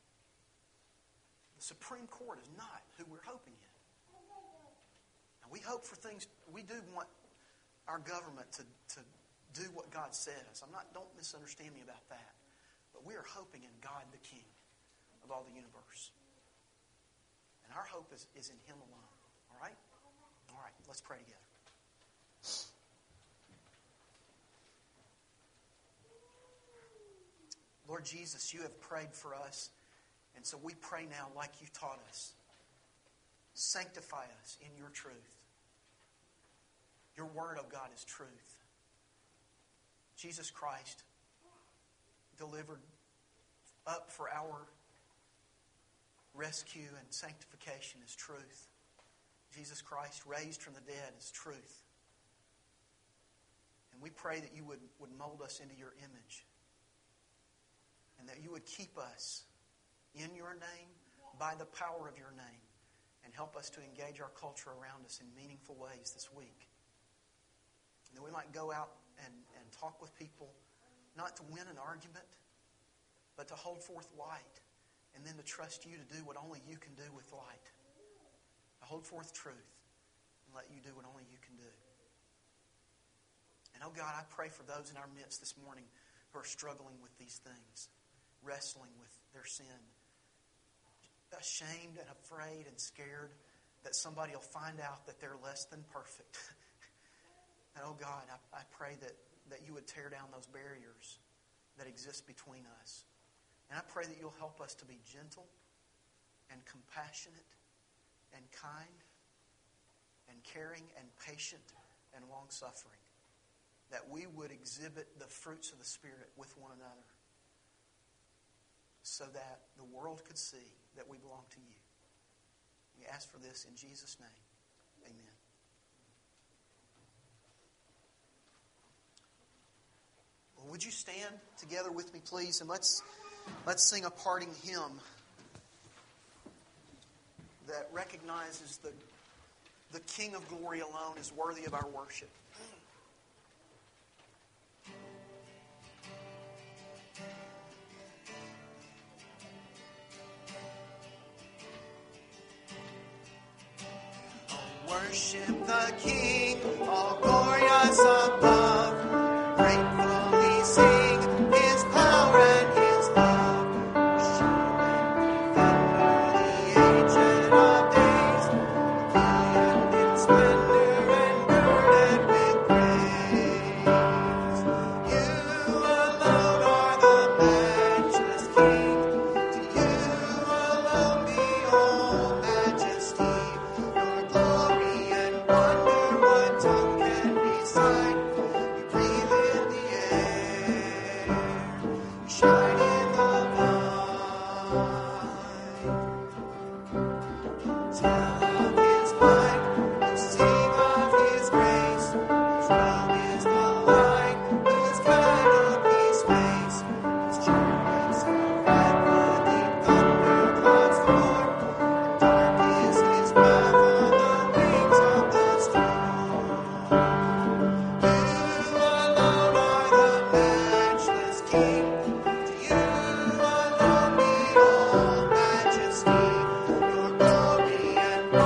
The Supreme Court is not who we're hoping in. And we hope for things, we do want our government to do what God says. Don't misunderstand me about that. But we are hoping in God the King of all the universe. And our hope is in Him alone. All right? All right, let's pray together. Lord Jesus, You have prayed for us, and so we pray now like You taught us. Sanctify us in Your truth. Your Word, oh God, is truth. Jesus Christ delivered up for our rescue and sanctification is truth. Jesus Christ raised from the dead is truth. And we pray that You would mold us into Your image. And that You would keep us in Your name, by the power of Your name, and help us to engage our culture around us in meaningful ways this week. And that we might go out and talk with people, not to win an argument, but to hold forth light, and then to trust You to do what only You can do with light. To hold forth truth, and let You do what only You can do. And oh God, I pray for those in our midst this morning who are struggling with these things, wrestling with their sin, ashamed and afraid and scared that somebody will find out that they're less than perfect. And oh God, I pray that You would tear down those barriers that exist between us. And I pray that You'll help us to be gentle and compassionate and kind and caring and patient and long-suffering. That we would exhibit the fruits of the Spirit with one another, so that the world could see that we belong to You. We ask for this in Jesus' name. Amen. Well, would you stand together with me, please, and let's sing a parting hymn that recognizes the King of glory alone is worthy of our worship. Worship the King, all glorious above. Gratefully sing His power and His love. Surely the Ancient of Days, brilliant in splendor and girded with praise. You alone are the matchless King. To You alone be all majesty. Your glory and wonder, what tongue can recite? You breathe in the air, you shine in the light. Tell of His might, sing of His grace. His love is the light, whose canopy space. His chariots of wrath, the deep thunder clouds roar. And dark is His path on the wings of the storm. You alone are the matchless King. To You alone be all majesty. Your glory and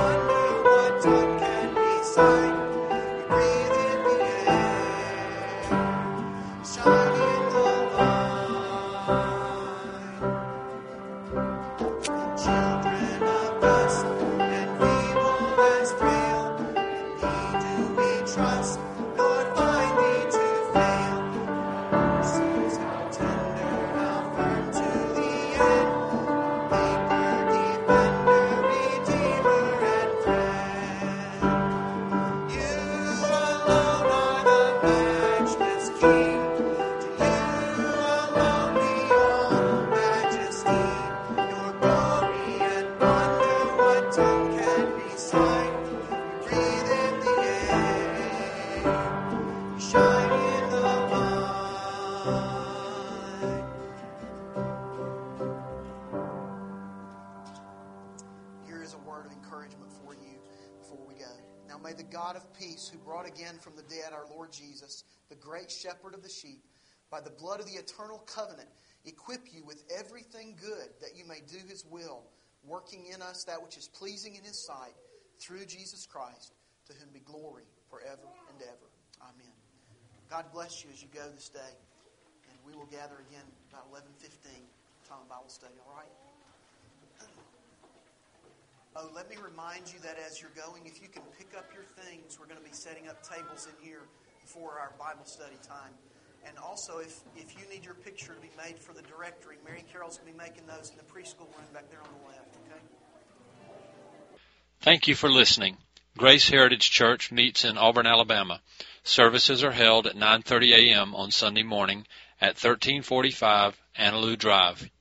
before you before we go. Now may the God of peace, who brought again from the dead our Lord Jesus, the great shepherd of the sheep, by the blood of the eternal covenant, equip you with everything good, that you may do His will, working in us that which is pleasing in His sight, through Jesus Christ, to whom be glory forever and ever. Amen. God bless you as you go this day. And we will gather again about 11:15, time of Bible study, all right? Oh, let me remind you that as you're going, if you can pick up your things, we're going to be setting up tables in here for our Bible study time. And also, if you need your picture to be made for the directory, Mary Carol's going to be making those in the preschool room back there on the left, okay? Thank you for listening. Grace Heritage Church meets in Auburn, Alabama. Services are held at 9:30 a.m. on Sunday morning at 1345 Annaloo Drive,